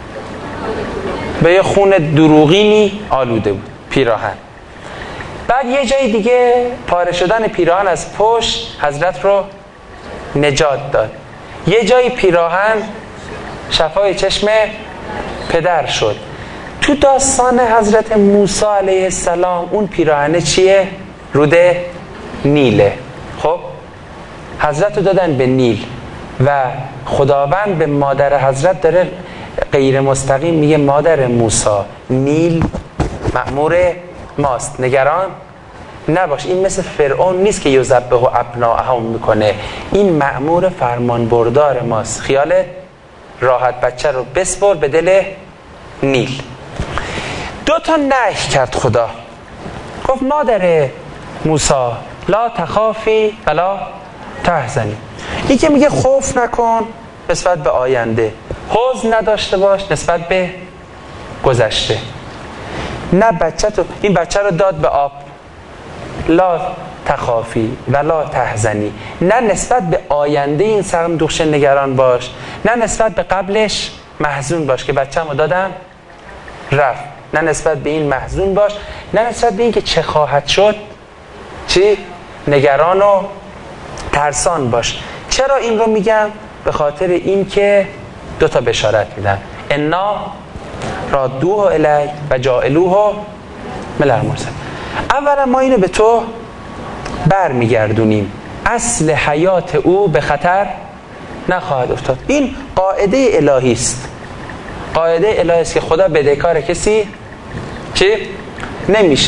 به یه خون دروغینی آلوده بود پیراهن. بعد یه جای دیگه پاره شدن پیراهن از پشت حضرت رو نجات داد. یه جای پیراهن شفای چشم پدر شد. تو داستان حضرت موسی علیه السلام اون پیراهنه چیه؟ روده نیله. خب حضرت رو دادن به نیل و خداوند به مادر حضرت داره غیر مستقیم میگه مادر موسی، نیل مأمور ماست، نگران نباش. این مثل فرعون نیست که یذبح ابناءهم میکنه، این مأمور فرمان بردار ماست. خیالت راحت، بچه رو بسپر به دل نیل. 2 نهی کرد خدا، گفت مادر موسی لا تخافی ولا تحزنی. این که میگه خوف نکن نسبت به آینده، حزن نداشته باش نسبت به گذشته. نه این بچه رو داد به آب، لا تخافی ولا تحزنی، نه نسبت به آینده این صندوقچه نگران باش، نه نسبت به قبلش محزون باش که بچه‌مو دادم رفت، نه نسبت به این محزون باش، نه نسبت به این که چه خواهد شد چی نگران و ترسان باش. چرا این رو میگم؟ به خاطر این که 2 بشارت میدن، انا رادوه الی و جاعلوه من المرسلین. اولا ما اینو به تو بر میگردونیم، اصل حیات او به خطر نخواهد افتاد. این قاعده الهی است، قاعده الهی است که خدا بدهکار کسی چی نمیشه.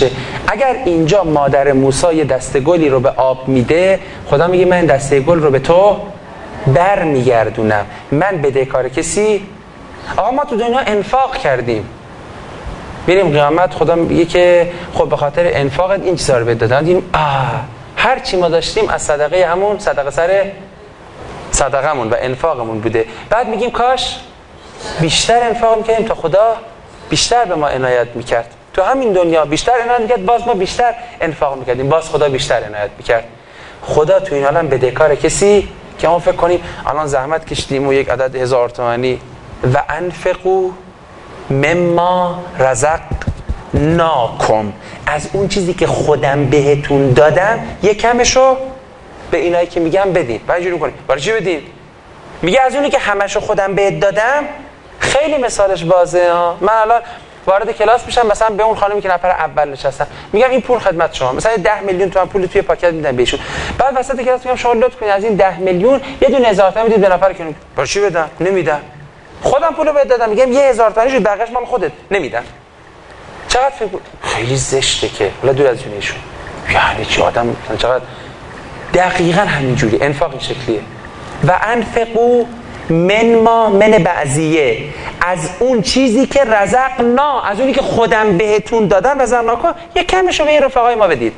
اگر اینجا مادر موسی یه دسته گلی رو به آب میده، خدا میگه من دسته گل رو به تو بر میگردونم. من بدهکار کسی؟ آقا ما تو دنیا انفاق کردیم، میریم قیامت خدا میگه که خب به خاطر انفاقت این چیزا رو بهت دادم. دیدیم هر چی ما داشتیم از صدقه همون صدقه سر صدقمون و انفاقمون بوده. بعد میگیم کاش بیشتر انفاق میکردیم تا خدا بیشتر به ما عنایت میکرد. تو همین دنیا بیشتر عنایت میکرد، باز ما بیشتر انفاق میکردیم، باز خدا بیشتر عنایت میکرد. خدا تو این عالم بدهکار کسی که ما فکر کنیم الان زحمت کشیدیم و یک عدد 1000 تومانی و انفقوا مما رزقناکم، از اون چیزی که خودم بهتون دادم یک کمشو به اینایی که میگم بدین. و اینجوری میکنیم برای چی بدین؟ میگه از اونی که همشو خودم بهت دادم. خیلی مثالش بازه ها. من الان وارد کلاس میشم، مثلا به اون خانمی که نفر اول نشستم میگم این پول خدمت شما، مثلا 10 میلیون تومان پول توی پاکت میدم بهشون. بعد وسط کلاس میگم شما لطف کنید از این 10 میلیون یه دونه 1000 تومان میدید به نفر که برای چی بدم؟ نمیدم. خودم پولو بهت دادم. میگم 1000 تومانش بقیه‌اش مال خودت، نمیدم. چقدر فکر خیلی زشته که حالا دور از جونشون. یعنی چی آدم چقدر دقیقاً همینجوری انفاق این شکلیه. و انفقوا من بعضیه، از اون چیزی که رزقنا، از اونی که خودم بهتون دادم رزقناکم، یک کمشو به این رفقای ما بدید.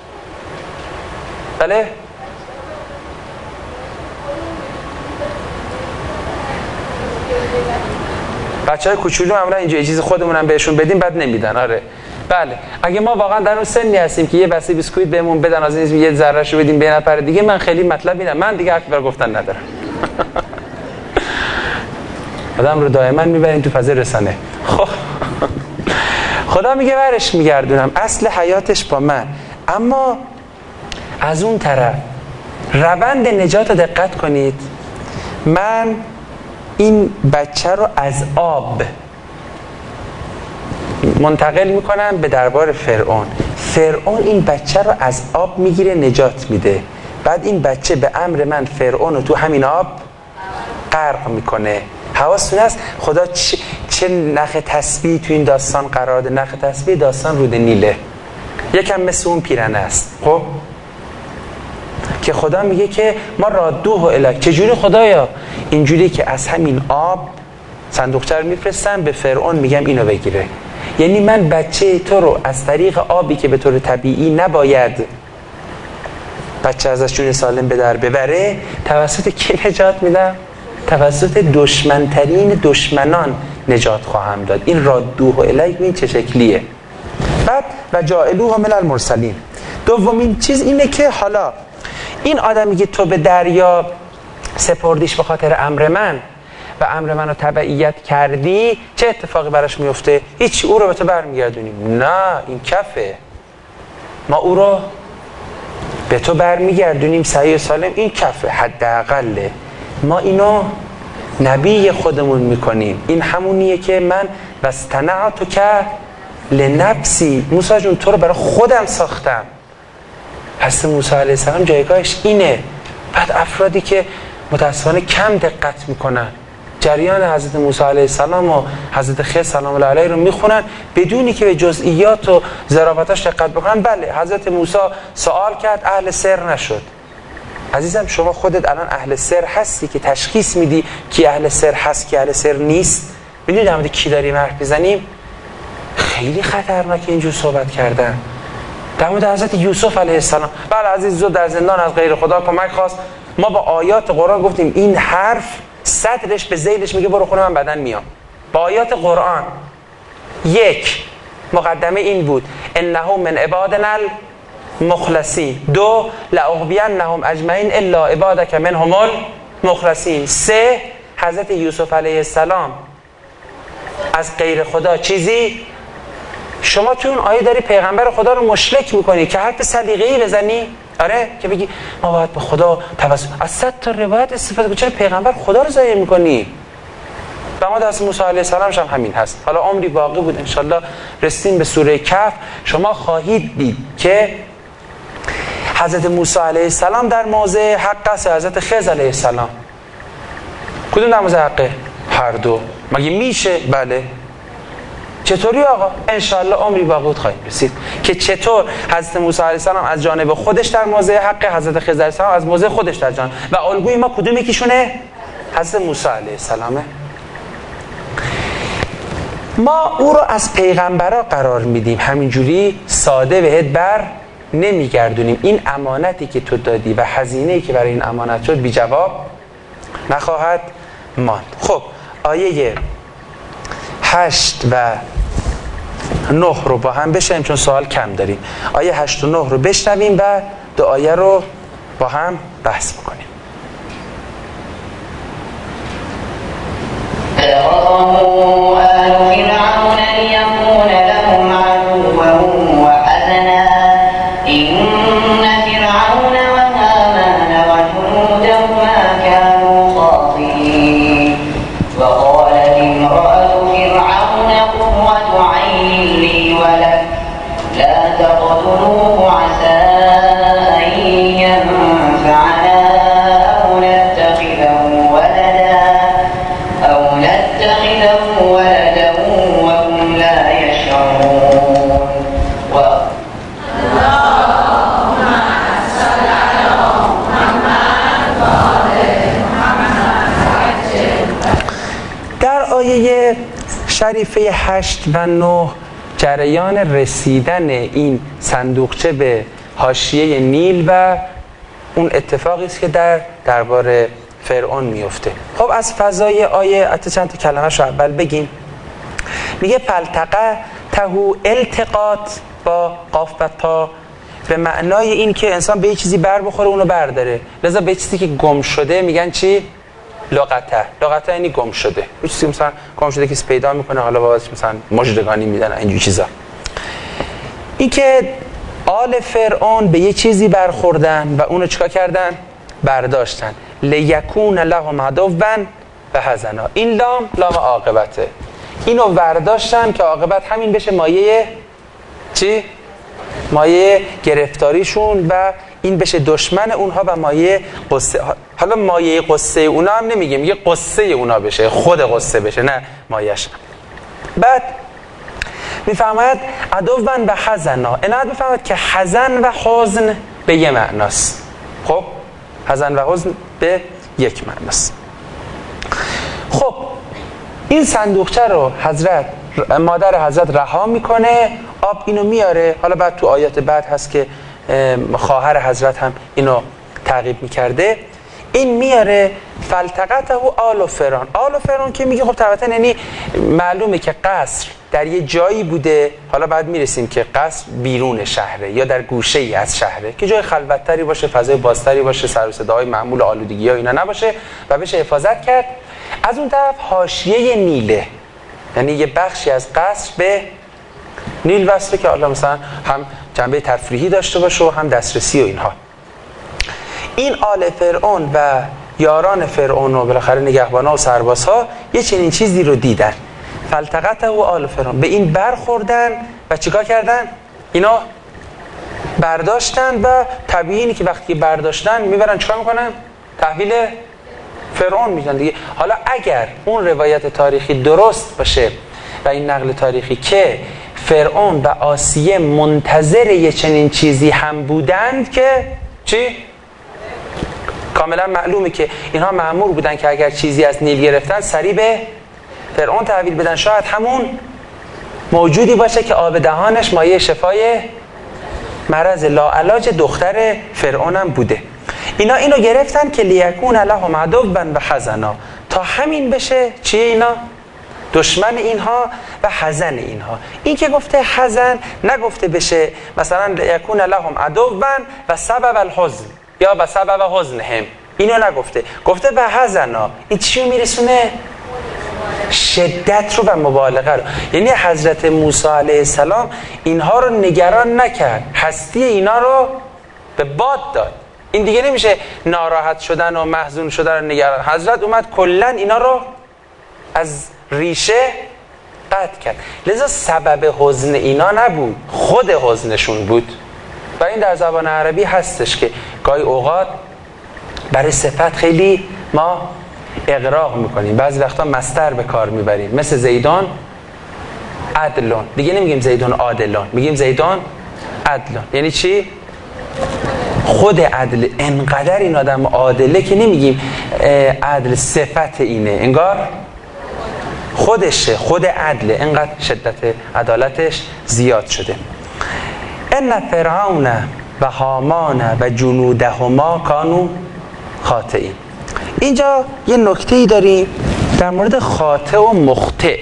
بله؟ بچهای کوچولو معمولا اینجا چیز خودمون هم بهشون بدیم بعد نمیدن. آره بله، اگه ما واقعا در اون سنی هستیم که یه بسته بیسکویت بهمون بدن از این یه ذرهشو بدیم به نفر دیگه، من خیلی مطلبی نه، من دیگه حرفی برای گفتن ندارم. آدم رو دائما میبرین تو فضای رسانه. خب خدا میگه برش میگردونم، اصل حیاتش با من. اما از اون طرف روند نجات رو دقت کنید. من این بچه رو از آب منتقل میکنم به دربار فرعون. فرعون این بچه رو از آب میگیره نجات میده. بعد این بچه به امر من فرعون رو تو همین آب غرق میکنه. حواستون هست خدا چه نخ تسبیح تو این داستان قرار ده؟ نخ تسبیح داستان رود نیله، یکم مثل اون پیرنه است. خب که خدا میگه که ما رادوه الیک. چجوری خدایا؟ اینجوری که از همین آب صندوقچه رو میفرستم به فرعون، میگم اینو بگیره. یعنی من بچه تو رو از طریق آبی که به طور طبیعی نباید بچه ازش جون سالم به در ببره، توسط کی نجات میدم؟ توسط دشمنترین دشمنان نجات خواهم داد. این رادوه الیک این چه شکلیه؟ بعد و جاعلوه من المرسلین. دومین چیز اینه که حالا این آدمی که تو به دریا سپردیش به خاطر امر من و امر منو تبعیت کردی، چه اتفاقی براش میفته؟ هیچ، او رو به تو برمیگردونیم. نه، این کفه، ما او رو به تو برمیگردونیم صحیح سالم. این کفه، حداقله ما اینو نبی خودمون میکنیم. این همونیه که من واصطنعتک لنفسی، موسی جون تو رو برای خودم ساختم. پس موسی علیه السلام جایگاهش اینه. بعد افرادی که متاسفانه کم دقت میکنن جریان حضرت موسی علیه السلام و حضرت خضر سلام الله علیه رو میخونن بدونی که به جزئیات و ظرافتاش دقت بکنن. بله، حضرت موسی سوال کرد، اهل سر نشد. عزیزم شما خودت الان اهل سر هستی که تشخیص میدی کی اهل سر هست کی اهل سر نیست؟ میدونی در مورد کی داریم حرف میزنیم؟ خیلی خطرناکه اینجور صحبت کردن. در مورد حضرت یوسف علیه السلام، بله عزیز زود در زندان از غیر خدا کمک خواست. ما با آیات قرآن گفتیم این حرف صدرش به ذیلش میگه برو خونه من بدن میام. با آیات قرآن. یک، مقدمه این بود انه من عبادنا المخلصین. دو، لاغوینهم اجمعین الا عبادک منهم المخلصین. سه، حضرت یوسف علیه السلام از غیر خدا چیزی. شما تو اون آیه داری پیغمبر خدا رو مشرک میکنی که حرف سلیقه‌ای بزنی. آره که بگی ما باید به خدا توسل. از 100 تا روایت استفاده کنی، چرا پیغمبر خدا رو ضایع میکنی؟ و ما دست موسی علیه السلام هم همین هست. حالا عمری باقی بود انشالله رسیدیم به سوره کهف، شما خواهید دید که حضرت موسی علیه السلام در موضع حق است، حضرت خضر علیه السلام کدوم در موضع حقه؟ هر دو. مگه میشه؟ بله. چطوری آقا؟ انشالله عمری باقی خواهیم رسید که چطور حضرت موسی علیه السلام از جانب خودش در موضع حق، حضرت خضر علیه السلام از موضع خودش در جانب، و الگوی ما کدوم یکیشونه؟ حضرت موسی علیه السلامه. ما او رو از پیغمبرا قرار میدیم، همینجوری ساده بهت بر نمیگردونیم. این امانتی که تو دادی و هزینه‌ای که برای این امانت شد بی جواب نخواهد ماند. خب آیه 8 و 9 رو با هم بشنویم چون سوال کم داریم. آیه 8 و 9 رو بشنویم و دو آیه رو با هم بحث بکنیم. فَأَخَذَهُ آلُ فِرْعَوْنَ لِيَكُونَ لَهُمْ عَدُوًّا وَحَزَنًا إِنَّ فِرْعَوْنَ وَهَامَانَ وَجُنُودَهُمَا كَانُوا خَاطِئِينَ وَقَالَتِ امْرَأَتُ فِرْعَوْنَ قُرَّةُ عَيْنٍ لِّي وَلَكَ لَا تَقْتُلُوهُ عَسَىٰ أَن يَنفَعَنَا أَوْ نَتَّخِذَهُ ولدا وهم لا يشعرون. در آیه شریفه 8 و 9 جریان رسیدن این صندوقچه به حاشیه نیل و اون اتفاقی است که درباره فرعون میفته. خب از فضای آیه چند تا کلمه‌ش رو اول بگیم. میگه فلتقه تهو، التقاط با قاف و تا به معنای این که انسان به یه چیزی بر بخوره اونو برداره، لذا به چیزی که گم شده میگن چی؟ لقطه. لقطه یعنی گم شده. یه چیزی مثلا گم شده که پیدا میکنه، حالا باز مثلا مژدگانی میدن اینجور چیزا. این که آل فرعون به یه چیزی برخوردن و اونو چیکار کردن؟ برداشتن. لیکون لهم عدوا و حزنا. این لام عاقبته. اینو برداشتن که عاقبت همین بشه مایه چی؟ مایه گرفتاریشون و این بشه دشمن اونها و مایه قصه. حالا مایه قصه اونا هم نمیگیم، یه قصه اونا بشه، خود قصه بشه، نه مایه‌اش. بعد میفهمد عدوا و حزنا. عنایت بفهمد که حزن و حزن به یه معناست. خب حزن و حزن به یک معناست. خب این صندوقچه رو مادر حضرت رها میکنه، آب اینو میاره. حالا بعد تو آیات بعد هست که خواهر حضرت هم اینو تعقیب میکرده. این میاره فلتقته آل فرعون. آل فرعون که میگه خب طبعا یعنی معلومه که قصر در یه جایی بوده، حالا بعد میرسیم که قصر بیرون شهره یا در گوشه ای از شهره که جای خلوتتری باشه، فضای بازتری باشه، سر و صداهای معمول آلودگی ها اینا نباشه و بشه حفاظت کرد. از اون طرف حاشیه نیله، یعنی یه بخشی از قصر به نیل وصله که حالا مثلا هم جنبه تفریحی داشته باشه و هم دسترسی و اینها. این آل فرعون و یاران فرعون و بالاخره نگهبانا و سربازها یه چنین چیزی رو دیدن. فلتقته و آل فرعون، به این برخوردن و چیکار کردن؟ اینا برداشتن و طبیعیه که وقتی برداشتن میبرن چیکار میکنن؟ تحویل فرعون میشن دیگه. حالا اگر اون روایت تاریخی درست باشه و این نقل تاریخی که فرعون و آسیه منتظر یه چنین چیزی هم بودند که چی؟ کاملا معلومه که اینها مأمور بودن که اگر چیزی از نیل گرفتن سریع به فرعون تحویل بدن. شاید همون موجودی باشه که آب دهانش مایه شفای مرض لاعلاج دختر فرعون هم بوده. اینا اینو گرفتن که لیکون لهم عدوا و حزنا، تا همین بشه چیه؟ اینا دشمن اینها و حزن اینها. این که گفته حزن نگفته بشه مثلا لیکون لهم عدوا و سبب الحزن یا و سبب حزنهم، اینو نگفته، گفته به حزنا. این چیو میرسونه؟ شدت رو و مبالغه رو. یعنی حضرت موسی علیه السلام اینها رو نگران نکرد، هستی اینا رو به باد داد. این دیگه نمیشه ناراحت شدن و محزون شدن و نگران. حضرت اومد کلن اینا رو از ریشه قطع کرد. لذا سبب حزن اینا نبود، خود حزنشون بود. و این در زبان عربی هستش که گاهی اوقات برای صفت خیلی ما اغراق میکنیم، بعضی وقتا مصدر به کار میبریم، مثل زیدان عدلون. دیگه نمیگیم زیدون عادلون، میگیم زیدون عدلون. یعنی چی؟ خود عدل انقدر این آدم عادله که نمیگیم عدل صفت اینه، انگار خودشه، خود عدله، انقدر شدت عدالتش زیاد شده. ان فرعون و هامان و جنودهما کانوا خاطئین. اینجا یه نکته‌ای داریم در مورد خاطئ و مخطئ.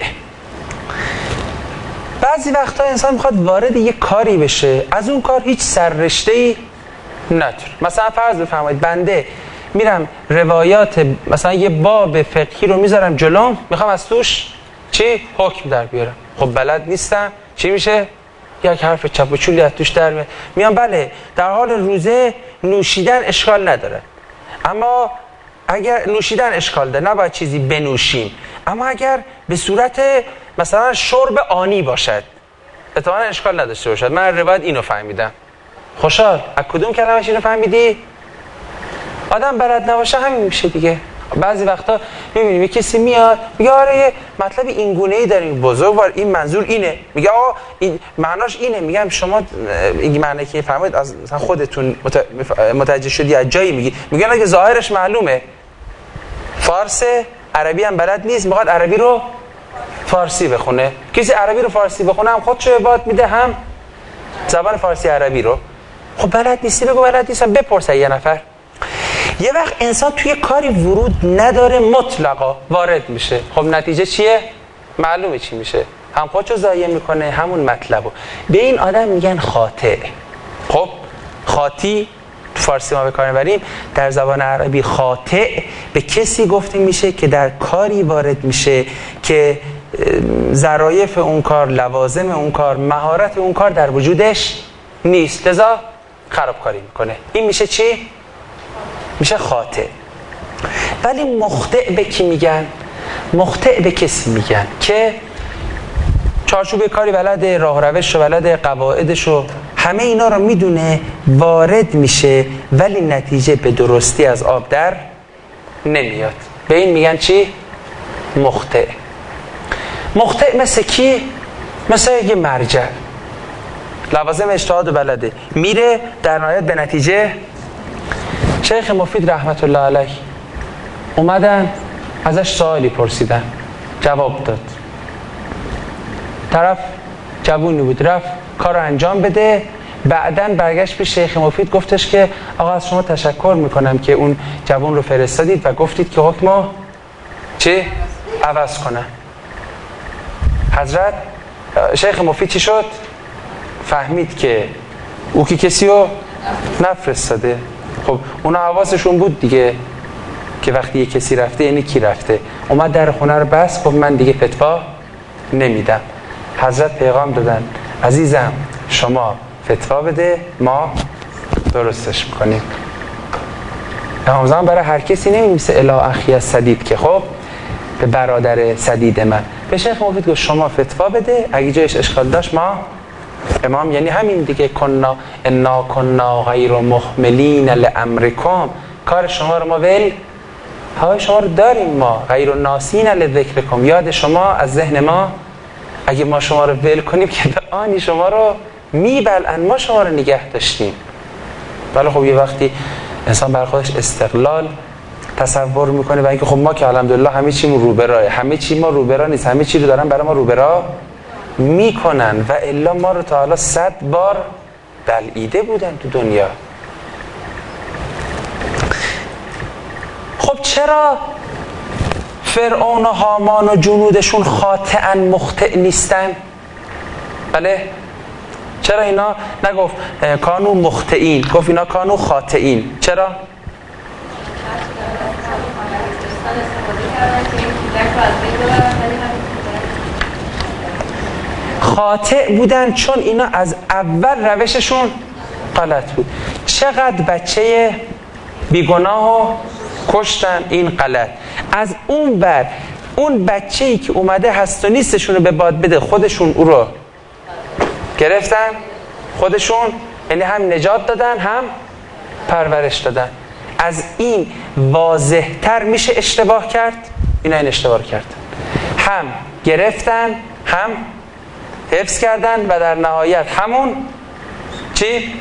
بعضی وقتا انسان میخواد وارد یه کاری بشه، از اون کار هیچ سررشته‌ای نداره. مثلا فرض بفرمایید بنده میرم روایات مثلا یه باب فقهی رو میذارم جلوم، میخوام از توش چی؟ حکم در بیارم. خب بلد نیستم، چی میشه؟ یک حرف چپ و چولی از توش در میام. بله در حال روزه نوشیدن اشکال نداره، اما اگر نوشیدن اشکال داره نباید چیزی بنوشیم، اما اگر به صورت مثلا شرب آنی باشد اتفاقا اشکال نداشته باشد. من روایت اینو فهمیدم. خوشحال از کدوم کلمش اینو فهمیدی؟ آدم بلد نباشه همین میشه دیگه. بعضی وقتا میبینیم کسی میاد میگه آره یه مطلب این گونه‌ای دارین بزرگوار، این منظور اینه، میگه آقا این معناش اینه. میگم شما این معنی که فهمید از مثلا خودتون متوجه شدی از جایی میگی. میگن اگه ظاهرش معلومه، فارس عربی هم بلد نیست، میخواد عربی رو فارسی بخونه. کسی عربی رو فارسی بخونه هم خودشو عبادت میده، هم زبان فارسی عربی رو. خب بلد نیستی بگو بلد نیستم، بپرس یه نفر. یه وقت انسان توی کاری ورود نداره، مطلقا وارد میشه. خب نتیجه چیه؟ معلومه چی میشه، هم خودشو ضایع میکنه همون مطلبو. به این آدم میگن خاطئ. خب خاطی تو فارسی ما به کار میبریم، در زبان عربی خاطئ به کسی گفته میشه که در کاری وارد میشه که ظرایف اون کار، لوازم اون کار، مهارت اون کار در وجودش نیست، لذا خرابکاری میکنه. این میشه چی؟ میشه خاطئ. ولی مخطئ به کی میگن؟ مخطئ به کسی میگن که چارچوب کاری بلده، راه روش بلده، قواعدش و همه اینا رو میدونه، وارد میشه ولی نتیجه به درستی از آب در نمیاد. به این میگن چی؟ مخطئ. مخطئ مثل کی؟ مثل یه مرجع، لوازم اجتهاد بلده، میره در نهایت به نتیجه. شیخ مفید رحمت الله علیه اومدن ازش سوالی پرسیدن، جواب داد. طرف جوونی بود، رفت کار رو انجام بده. بعدن برگشت به شیخ مفید گفتش که آقا از شما تشکر میکنم که اون جوون رو فرستادید و گفتید که حکمو چه؟ عوض کنه. حضرت شیخ مفید چی شد؟ فهمید که او که کسی رو نفرستاده. خب اونا حواسشون بود دیگه که وقتی یه کسی رفته یعنی کی رفته. اومد در خونه رو بس، خب من دیگه فتوا نمیدم. حضرت پیغام دادن عزیزم شما فتوا بده، ما درستش میکنیم. امام زمان برای هر کسی نمی‌نویسه الی اخی السدید که خب به برادر سدید من. به شیخ مفید گفت شما فتوا بده، اگه جایش اشکال داشت ما امام، یعنی همین دیگه، انا کنا غیر محملین لامرکم، کار شما رو ما ول های شما رو داریم، ما غیر ناسین لذکرکم، یاد شما از ذهن ما، اگه ما شما رو ول کنیم که به آنی شما رو میبلعن، ما شما رو نگه داشتیم. ولی خب یه وقتی انسان بر خودش استقلال تصور میکنه و اینکه خب ما که الحمدلله همه چی روبراه، همه چی ما روبرا نیست، همه چی رو دارن برای ما روبرا میکنن و الا ما رو تا حالا 100 بار بلعیده بودن تو دنیا. خب چرا فرعون و هامان و جنودشون خاطئن مخطئ نیستن؟ بله چرا اینا نگفت کانو مخطئین، گفت اینا کانو خاطئین؟ چرا؟ خاطئ بودن چون اینا از اول روششون غلط بود. چقدر بچه بیگناه و کشتن، این غلط. از اون بر اون بچه‌ای که اومده هست و نیستشون رو به باد بده، خودشون او رو گرفتن، خودشون یعنی هم نجات دادن هم پرورش دادن. از این واضح‌تر میشه اشتباه کرد؟ اینا این اشتباه کرد، هم گرفتن هم حفظ کردن و در نهایت همون چی؟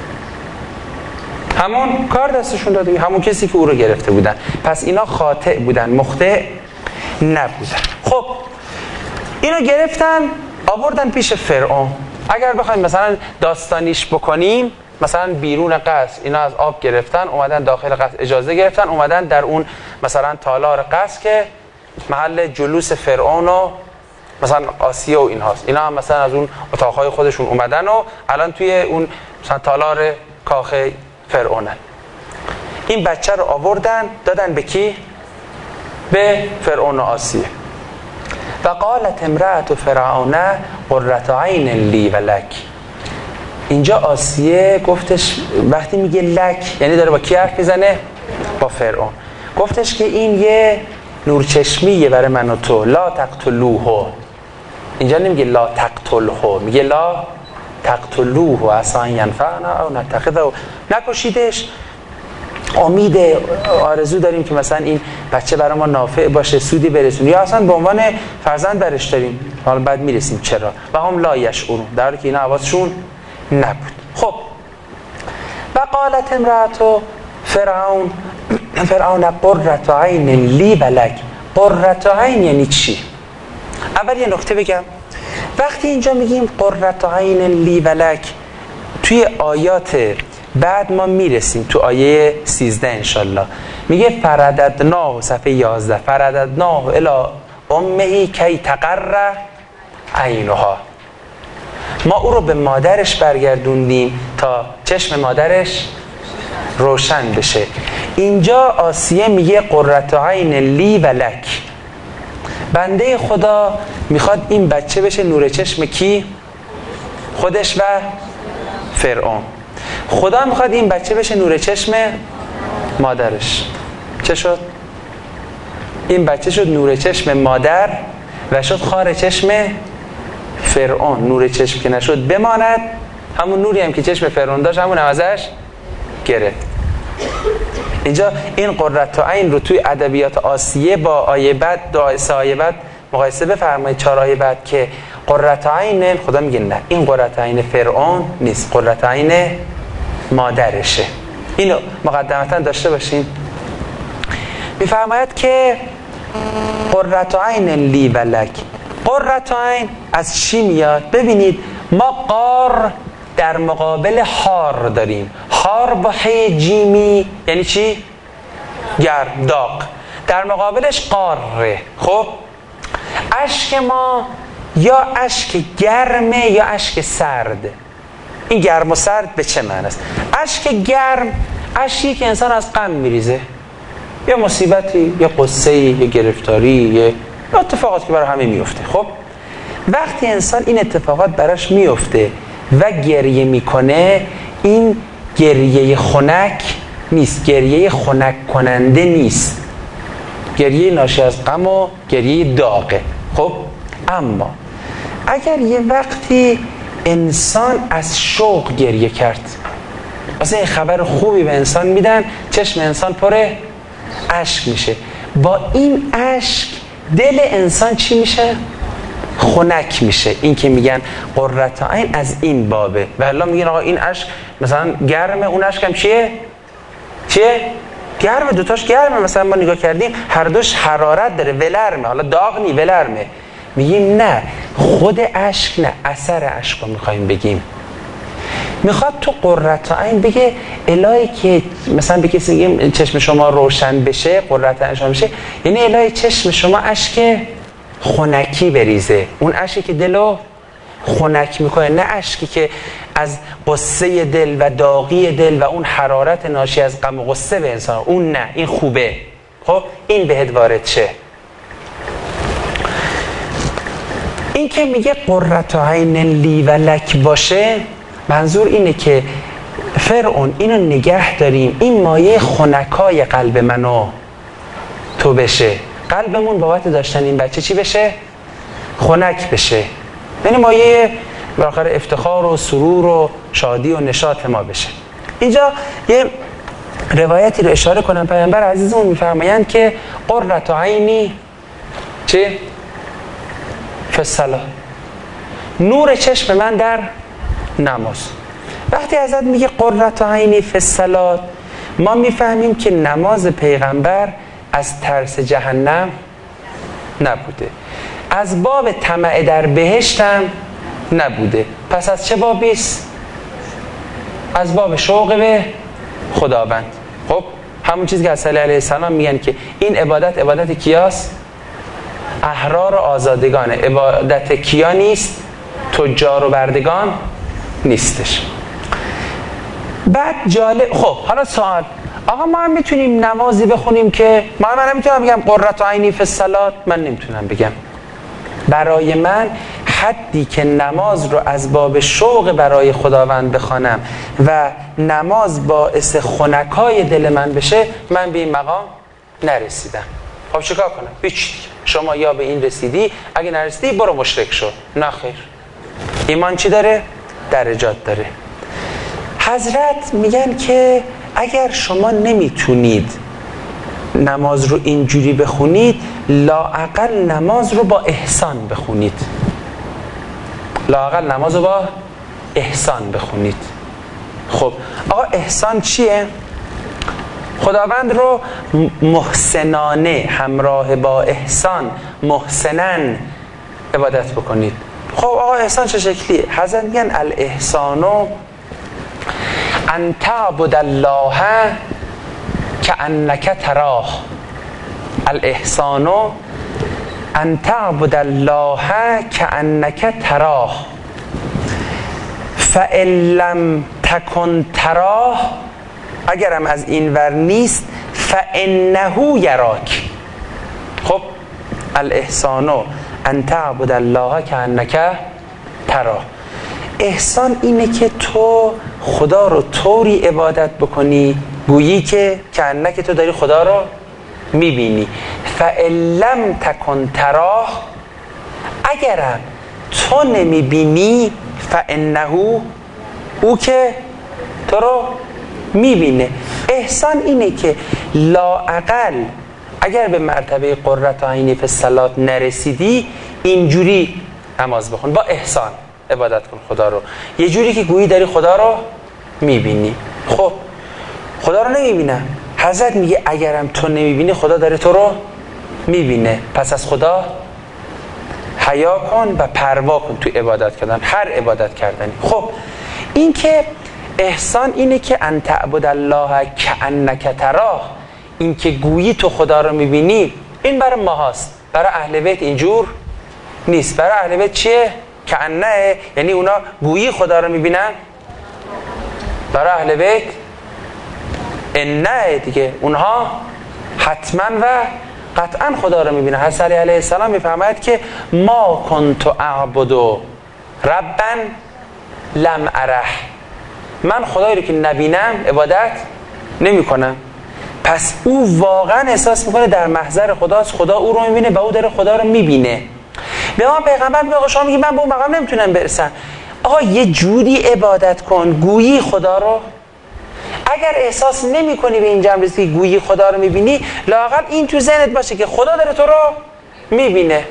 همون کار دستشون داده، همون کسی که او رو گرفته بودن. پس اینا خاطئ بودن، مخطئ نبودن. خب اینو گرفتن آوردن پیش فرعون. اگر بخوایم مثلا داستانیش بکنیم، مثلا بیرون قصر اینا از آب گرفتن اومدن داخل قصر، اجازه گرفتن اومدن در اون مثلا تالار قصر که محل جلوس فرعون و مثلا آسیه و این هاست، اینا هم مثلا از اون اتاقهای خودشون اومدن و الان توی اون مثلا تالار کاخ فرعونن. این بچه رو آوردن دادن به کی؟ به فرعون و آسیه. و قالت امرأة فرعون قرة عین لی و لک. اینجا آسیه گفتش، وقتی میگه لک یعنی داره با کی حرف میزنه؟ با فرعون. گفتش که این یه نورچشمیه برای من و تو، لا تقتلوه. اینجا نمیگه لا تقتله، میگه لا تقتلوه عسى ان ینفعنا او نتخذه. نکشیدش، امید آرزو داریم که مثلا این بچه برای ما نافع باشه، سودی برسونه، یا اصلا به عنوان فرزند برش داریم، حالا بعد میرسیم چرا. و هم لا یشعرون، در حالی که اینا حواسشون نبود. خب و قالت امرأة فرعون قرة عین لی و لک. قرة عین یعنی چی؟ اول یه نکته بگم، وقتی اینجا میگیم قرة عین لی و لک، توی آیات بعد ما میرسیم تو آیه 13 انشالله، میگه فرددناه، صفحه 11، فرددناه الی امه کی تقر عینها. ما او رو به مادرش برگردوندیم تا چشم مادرش روشن بشه. اینجا آسیه میگه قرة عین لی و لک. بنده خدا میخواد این بچه بشه نور چشم کی؟ خودش و فرعون. خدا میخواد این بچه بشه نور چشم مادرش. چه شد؟ این بچه شد نور چشم مادر و شد خار چشم فرعون. نور چشم که نشد بماند، همون نوری هم که چشم فرعون داشت همون هم ازش گرفت. اینجا این قرة عین رو توی ادبیات آسیه با آیه بعد، دو سه آیه بعد مقایسه بفرمایید، 4 آیه بعد که قرة عین، خدا میگه نه این قرة عین فرعون نیست، قرة عین مادرشه. اینو مقدمتا داشته باشین. میفرماید که قرة عین لی و لک. قرة عین از چی میاد؟ ببینید ما قار در مقابل حار داریم. حار با ح جیمی یعنی چی؟ گرم، داغ. در مقابلش قاره. خب اشک ما یا اشک گرمه یا اشک سرد. این گرم و سرد به چه معنی است؟ اشک گرم اشکی که انسان از غم میریزه، یا مصیبتی، یا قصه‌ای، یا گرفتاری، یا اتفاقاتی که برای همه میفته. خب وقتی انسان این اتفاقات براش میفته و گریه میکنه، این گریه خنک نیست، گریه خنک کننده نیست، گریه ناشی از غم و گریه داغه. خب اما اگر یه وقتی انسان از شوق گریه کرد، واسه این خبر خوبی به انسان میدن، چشم انسان پر اشک میشه، با این اشک دل انسان چی میشه؟ خنک میشه. این که میگن قرة عین از این بابه. و الله میگن آقا این اشک مثلا گرمه، اون اشک هم چیه؟ گرمه، دوتاش گرمه. مثلا ما نگاه کردیم هر دوش حرارت داره، ولرمه، حالا داغ نی، ولرمه. میگیم نه، خود اشک نه، اثر اشک رو میخواییم بگیم. میخواد تو قرة عین بگه الهی که مثلا به کسی میگیم چشم شما روشن بشه، قرة عین شما بشه، یعنی الهی چشم شما اشک خنکی بریزه، اون اشکی که دلو خنک میکنه، نه اشکی که از قصه دل و داغی دل و اون حرارت ناشی از غم و غصه به انسان، اون نه، این خوبه. خب این بهت وارد شه. این که میگه قرة عین لی و لک باشه، منظور اینه که فرعون اینو نگه داریم، این مایه خنکای قلب منو تو بشه، قلبمون بابت داشتن این بچه چی بشه؟ خنک بشه، یعنی مایه بالاخره افتخار و سرور و شادی و نشاط ما بشه. اینجا یه روایتی رو اشاره کنم، پیامبر عزیزمون میفرمایند که قرة عینی چه؟ فی الصلاة، نور چشم من در نماز. وقتی ازت میگه قرة عینی فی الصلاة، ما میفهمیم که نماز پیغمبر از ترس جهنم نبوده، از باب طمع در بهشتم نبوده. پس از چه بابیست؟ از باب شوق به خداوند. خب همون چیزی که از صلی علیه السلام میگن که این عبادت کیاست؟ احرار و آزادگانه. عبادت کیا نیست؟ تجار و بردگان نیستش. بعد جالب، خب حالا سوال، آقا ما هم میتونیم نمازی بخونیم که من نمیتونم بگم قرة عینی فی الصلاة، من نمیتونم بگم. برای من حدی که نماز رو از باب شوق برای خداوند بخوانم و نماز باعث خنکای دل من بشه، من به این مقام نرسیدم. خب چیکار کنم؟ هیچ. شما یا به این رسیدی، اگه نرسیدی برو مشرک شو. نه خیر. ایمان چی داره؟ درجات داره. حضرت میگن که اگر شما نمیتونید نماز رو اینجوری بخونید، لااقل نماز رو با احسان بخونید. لااقل نماز رو با احسان بخونید. خب آقا احسان چیه؟ خداوند رو محسنانه همراه با احسان، محسنن عبادت بکنید. خب آقا احسان چه شکلیه؟ حضرت میگن الاحسانو ان تعبد الله کأنک تراه. الاحسانو ان تعبد الله کأنک تراه فإن لم تکن تراه، اگرم از این ور نیست، فإنه یراک. خب الاحسانو ان تعبد الله کأنک تراه. احسان اینه که تو خدا رو طوری عبادت بکنی گویی که کأنک تو داری خدا رو میبینی. فإن لم تکن تراه، اگرم تو نمیبینی، فإنه، او که تو رو میبینه. احسان اینه که لااقل اگر به مرتبه قرة عینی فی الصلاة نرسیدی، اینجوری نماز بخون، با احسان عبادت کن خدا رو، یه جوری که گویی داری خدا رو میبینی. خب خدا رو نمیبینم، حضرت میگه اگرم تو نمیبینی خدا داره تو رو میبینه، پس از خدا حیا کن و پروا کن تو عبادت کردن، هر عبادت کردنی. خب این که احسان اینه که ان تعبد الله کأنک تراه، این که گویی تو خدا رو میبینی، این برای ما هست، برای اهل بیت اینجور نیست. برای اهل بیت چیه؟ کأنه، یعنی اونا گویی خدا رو میبینن. برای اهل بیت انه دیگه، اونها حتما و قطعا خدا رو میبینن. حضرت علیه السلام میفرماید که ما کنت اعبد ربا لم اره، من خدایی رو که نبینم عبادت نمی کنم. پس او واقعا احساس میکنه در محضر خداست، خدا او رو میبینه و او داره خدا رو میبینه. به ما پیغمبر میگه آقا شما میگی من به اون مقام نمیتونم برسم، آقا یه جوری عبادت کن گویی خدا رو، اگر احساس نمی کنی به این جمع رسیدی گویی خدا رو میبینی، لااقل این تو ذهنت باشه که خدا داره تو رو میبینه.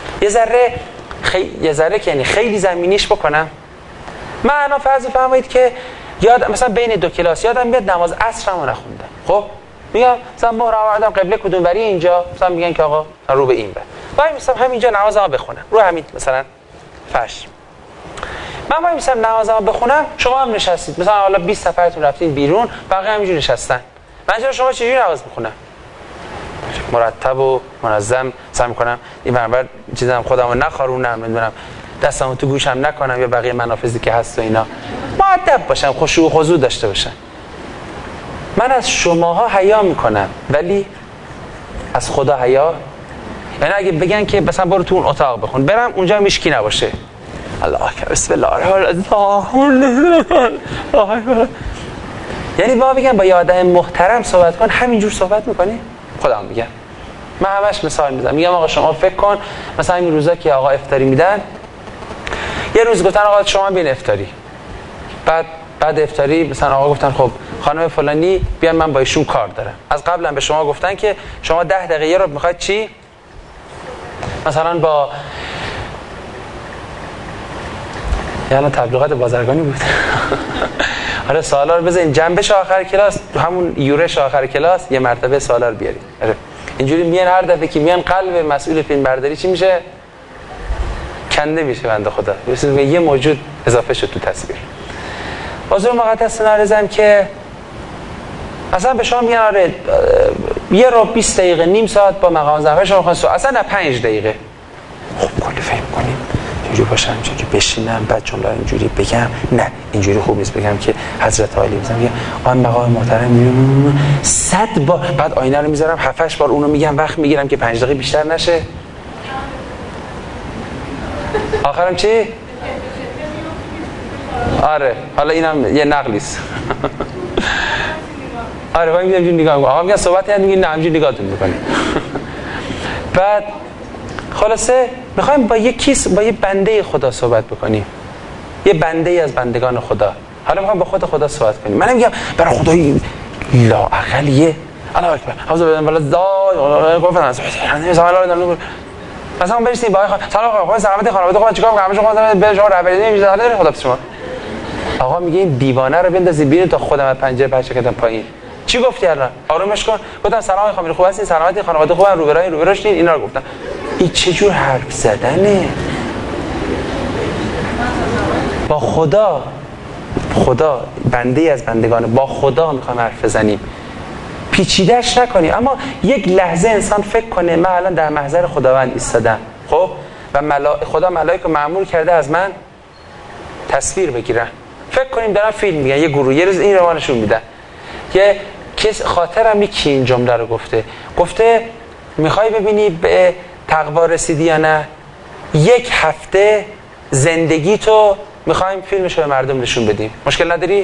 یه ذره که یعنی خیلی زمینیش بکنم. من الان فرض فرمایید که مثلا بین دو کلاس یادم میاد نماز عصر رو نخوندم. خب میگم مثلا مهر آوردم قبله کدوم بری اینجا، مثلا میگن که آقا رو به این بر، وای مثلا همینجا نمازمو بخونم رو همین مثلا فرش. من وای مثلا نمازمو بخونم، شما هم نشستید، مثلا حالا 20 نفرتون رفتین بیرون، بقیه همینجوری نشستن. من شما چجوری نماز میخونم؟ مرتب و منظم سعی میکنم این برابر چیزام خودمو نخارونم، نمیدونم دستمو تو گوشم نکنم یا بقیه منافذی که هست و اینا، مؤدب باشم، خشوع و خضوع داشته باشم. من از شماها حیا میکنم ولی از خدا حیا، یعنی اگه بگن که مثلا برو تو اون اتاق بخون، برم اونجا مشکی نباشه، الله اکبر بسم الله الرحمن، یعنی با بگن با یه آدم محترم صحبت کن، همینجور صحبت میکنی؟ خودم میگم، من همش مثال میزنم، میگم آقا شما فکر کن مثلا این روزا که آقا افطاری میدن، یه روز گفتن آقا شما بین افطاری، بعد افطاری مثلا آقا گفتن خب خانم فلانی بیان من با ایشون کار دارم، از قبلا به شما گفتن که شما 10 دقیقه رو میخواید چی؟ مثلا با یعنی تبلیغات بازرگانی بود. حالا سوالا رو بزنین جنبش آخر کلاس، همون یورش آخر کلاس یه مرتبه سوالا رو بیارید. اینجوری میان هر دفعه که میان قلب مسئول فیلم برداری چی میشه؟ کنده میشه بنده خدا. یه موجود اضافه شد تو تصویر. حضور مقدس نارضام که اصلا به شما میگن آره یه رو 20 دقیقه نیم ساعت با مقام زفر شما میخوان اصلا نه 5 دقیقه. خب کلی فهم کنیم اینجوری باشم اینجوری بشینم بعد جمله اینجوری بگم، نه اینجوری خوب نیست بگم که حضرت عالی مثلا میگه آن مقام محترم 100 بار بعد آینه رو میذارم 7-8 بار اونو میگم وقت میگیرم که 5 دقیقه بیشتر نشه. آخرم چی؟ آره حالا اینم یه نقلیست. آره وای میگم نگاه میگم آقا میگن صحبت یاد میگین نه همینجوری نگاهتون میکنی. بعد خلاصه میخوایم با یه بنده خدا صحبت بکنیم، یه بنده ای از بندگان خدا. حالا میخوایم با خود خدا صحبت کنیم. من میگم برای خدای لااقلیه الله اکبر حافظ بدن ولا دای گفتن مثلا برسید با سلام آقا سلامتی خانواده خودت چیکار می‌کنی؟ شما به شما رهبری نمی‌ذاره داره خدا شما. آقا میگه این دیوانه رو بندازید بیرون تا خودم از پنجره پرچه کردم پایین. چی گفتی الان؟ آرومش کن. گفتم سلام خانم خوب هستین؟ سلامتی خانواده خوبن؟ روبروش نین؟ اینا رو گفتم. این چه جور حرف زدنه؟ با خدا بنده ای از بندگان با خدا میخوام حرف بزنیم. پیچیده‌اش نکنیم، اما یک لحظه انسان فکر کنه من الان در محضر خداوند ایستادم، خب و خدا ملائکه مأمور کرده از من تصویر بگیرن. فکر کنیم دارن فیلم میگن، یه گروه یه روز این رو نشون میدن. یه کس خاطرم کی این جمله رو گفته میخوای ببینی به تقوا رسیدی یا نه؟ 1 هفته زندگی تو میخوایم فیلمش رو به مردم نشون بدیم، مشکل نداری؟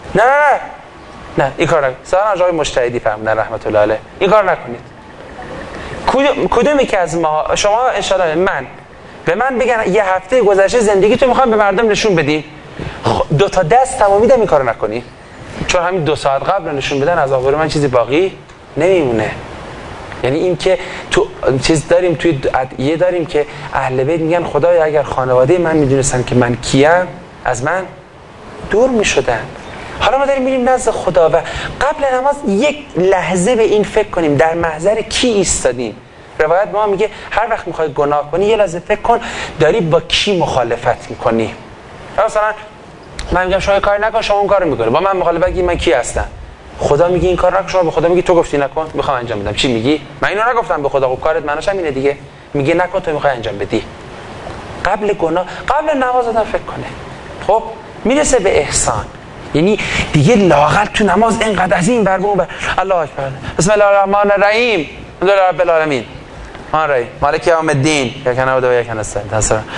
نه این کار نکنید. سلام آقای مجتهدی فرمودن رحمت الله علیه این کار نکنید. کدومی که از ما شما ان شاء الله به من بگن 1 هفته گذشته زندگی تو میخوام به مردم نشون بدیم، 2 تا دست تمامیدم این کارو نکنی، چون همین 2 ساعت قبل نشون بدن از آخر من چیزی باقی نمیمونه. یعنی این که تو چیز داریم توی ادعیه داریم که اهل بیت میگن خدایا اگر خانواده من میدونستن که من کیم از من دور میشدن. حالا ما داریم میریم نزد خدا و قبل نماز 1 لحظه به این فکر کنیم در محضر کی ایستادیم. روایت ما میگه هر وقت میخوای گناه کنی 1 لحظه فکر کن داری با کی مخالفت میکنی. مثلا من میگم شما کاری نکن، شما اون کارو میکنی، با من مخالفت میگی من کی هستم؟ خدا میگه این کار نکن، شما به خدا میگی تو گفتی نکن میخوام انجام بدم. چی میگی؟ من اینو نگفتم به خدا. خب کارت معناش اینه دیگه. میگه نکن تو میخوای انجام بدی. قبل نماز آدم فکر کنه. خب میرسه به احسان، یعنی دیگه لااقل تو نماز اینقدر از این ور اون الله اکبر بسم الله الرحمن الرحیم الحمدلله رب العالمین الرحمن مالک یوم الدین یاک نعبد و یاک نستعین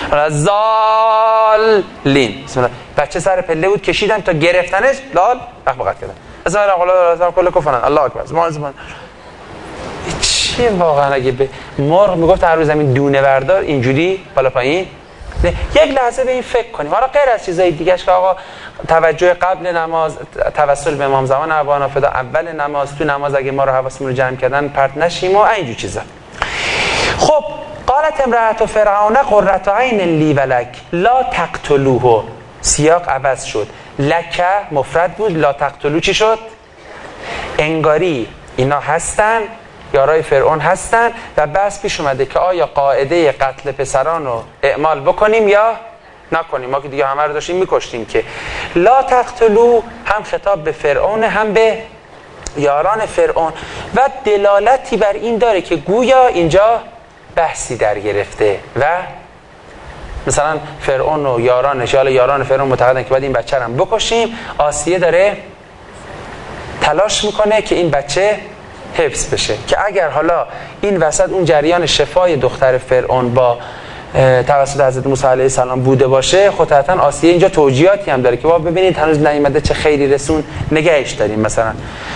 الضالین. بسم الله. بچه سر پله بود کشیدن تا گرفتنش لال وقت کردن. بسم الله کل کفنن الله اکبر زمان چی واقعا اگه به مرغ میگفت هر روز زمین دونه بردار اینجوری بالا پایین. 1 لحظه به این فکر کنیم. حالا غیر از چیزای دیگه‌اش که آقا توجه قبل نماز، توسل به امام زمان ابوانا فدا، اول نماز، تو نماز اگه ما رو حواسمون رو جمع کردن پرت نشیم و اینجور چیزا. خب قالت امرأة فرعون قرة عین لی و لک لا تقتلوه. سیاق عوض شد. لک مفرد بود، لا تقتلو چی شد؟ انگاری اینا هستن، یارای فرعون هستن و بس پیش اومده که آیا قاعده قتل پسران رو اعمال بکنیم یا نکنیم. ما که دیگه همه رو داشتیم میکشتیم که لا تقتلو هم خطاب به فرعون هم به یاران فرعون و دلالتی بر این داره که گویا اینجا بحثی در گرفته و مثلا فرعون و یارانش یا یاران فرعون معتقدن که باید این بچه رو هم بکشیم. آسیه داره تلاش میکنه که این بچه حفظ بشه که اگر حالا این وسط اون جریان شفای دختر فرعون با توسط حضرت موسی علیه السلام بوده باشه، خب قطعاً آسیه اینجا توجیهاتی هم داره که بابا ببینید هنوز نیامده چه خیری رسون، نگهش داریم. مثلا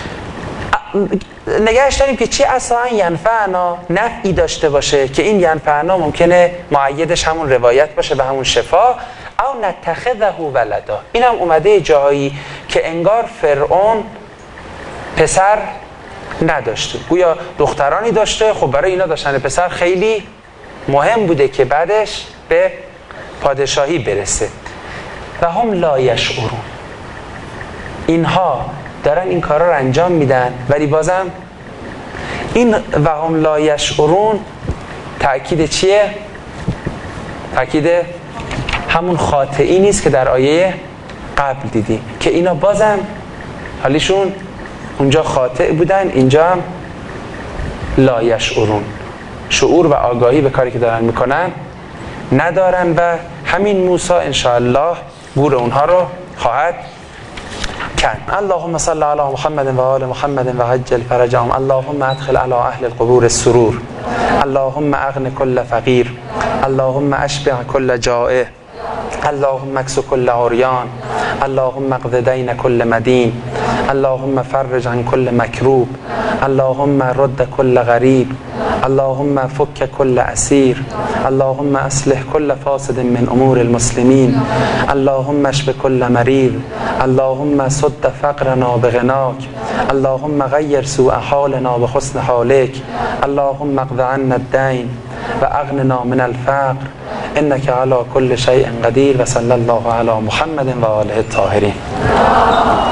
نگهش داریم که چی اصلا ینفعنا نفعی داشته باشه که این ینفعنا ممکنه معیدش همون روایت باشه به همون شفا او نتخذه ولدا. این هم اومده جایی که انگار فرعون پسر نداشته، گویا دخترانی داشته. خب برای اینا داشتن پسر خیلی مهم بوده که بعدش به پادشاهی برسه. و هم لا یشعرون. اینها دارن این کارا رو انجام میدن ولی بازم این و هم لا یشعرون تأکید چیه؟ تأکید همون خاطئی نیست که در آیه قبل دیدیم که اینا بازم حالیشون اونجا خاطئ بودن، اینجا هم لا یشعرون، شعور و آگاهی به کاری که دارن میکنن ندارن و همین موسی انشاءالله بور اونها رو خواهد کن. اللهم صل علی محمد و آل محمد و عجل فرجهم. اللهم ادخل علی اهل القبور السرور. اللهم اغن كل فقیر. اللهم اشبع كل جائع. اللهم اكس كل عريان. اللهم اقض دين كل مدين. اللهم فرج عن كل مكروب. اللهم رد كل غريب. اللهم فك كل أسير. اللهم أصلح كل فاسد من أمور المسلمين. اللهم اشف كل مريض. اللهم سد فقرنا بغناك. اللهم غير سوء حالنا بحسن حالك. اللهم اقض عنا الدين وأغننا من الفقر إنك على كل شيء قدير. وصلى الله على محمد وآله الطاهرين.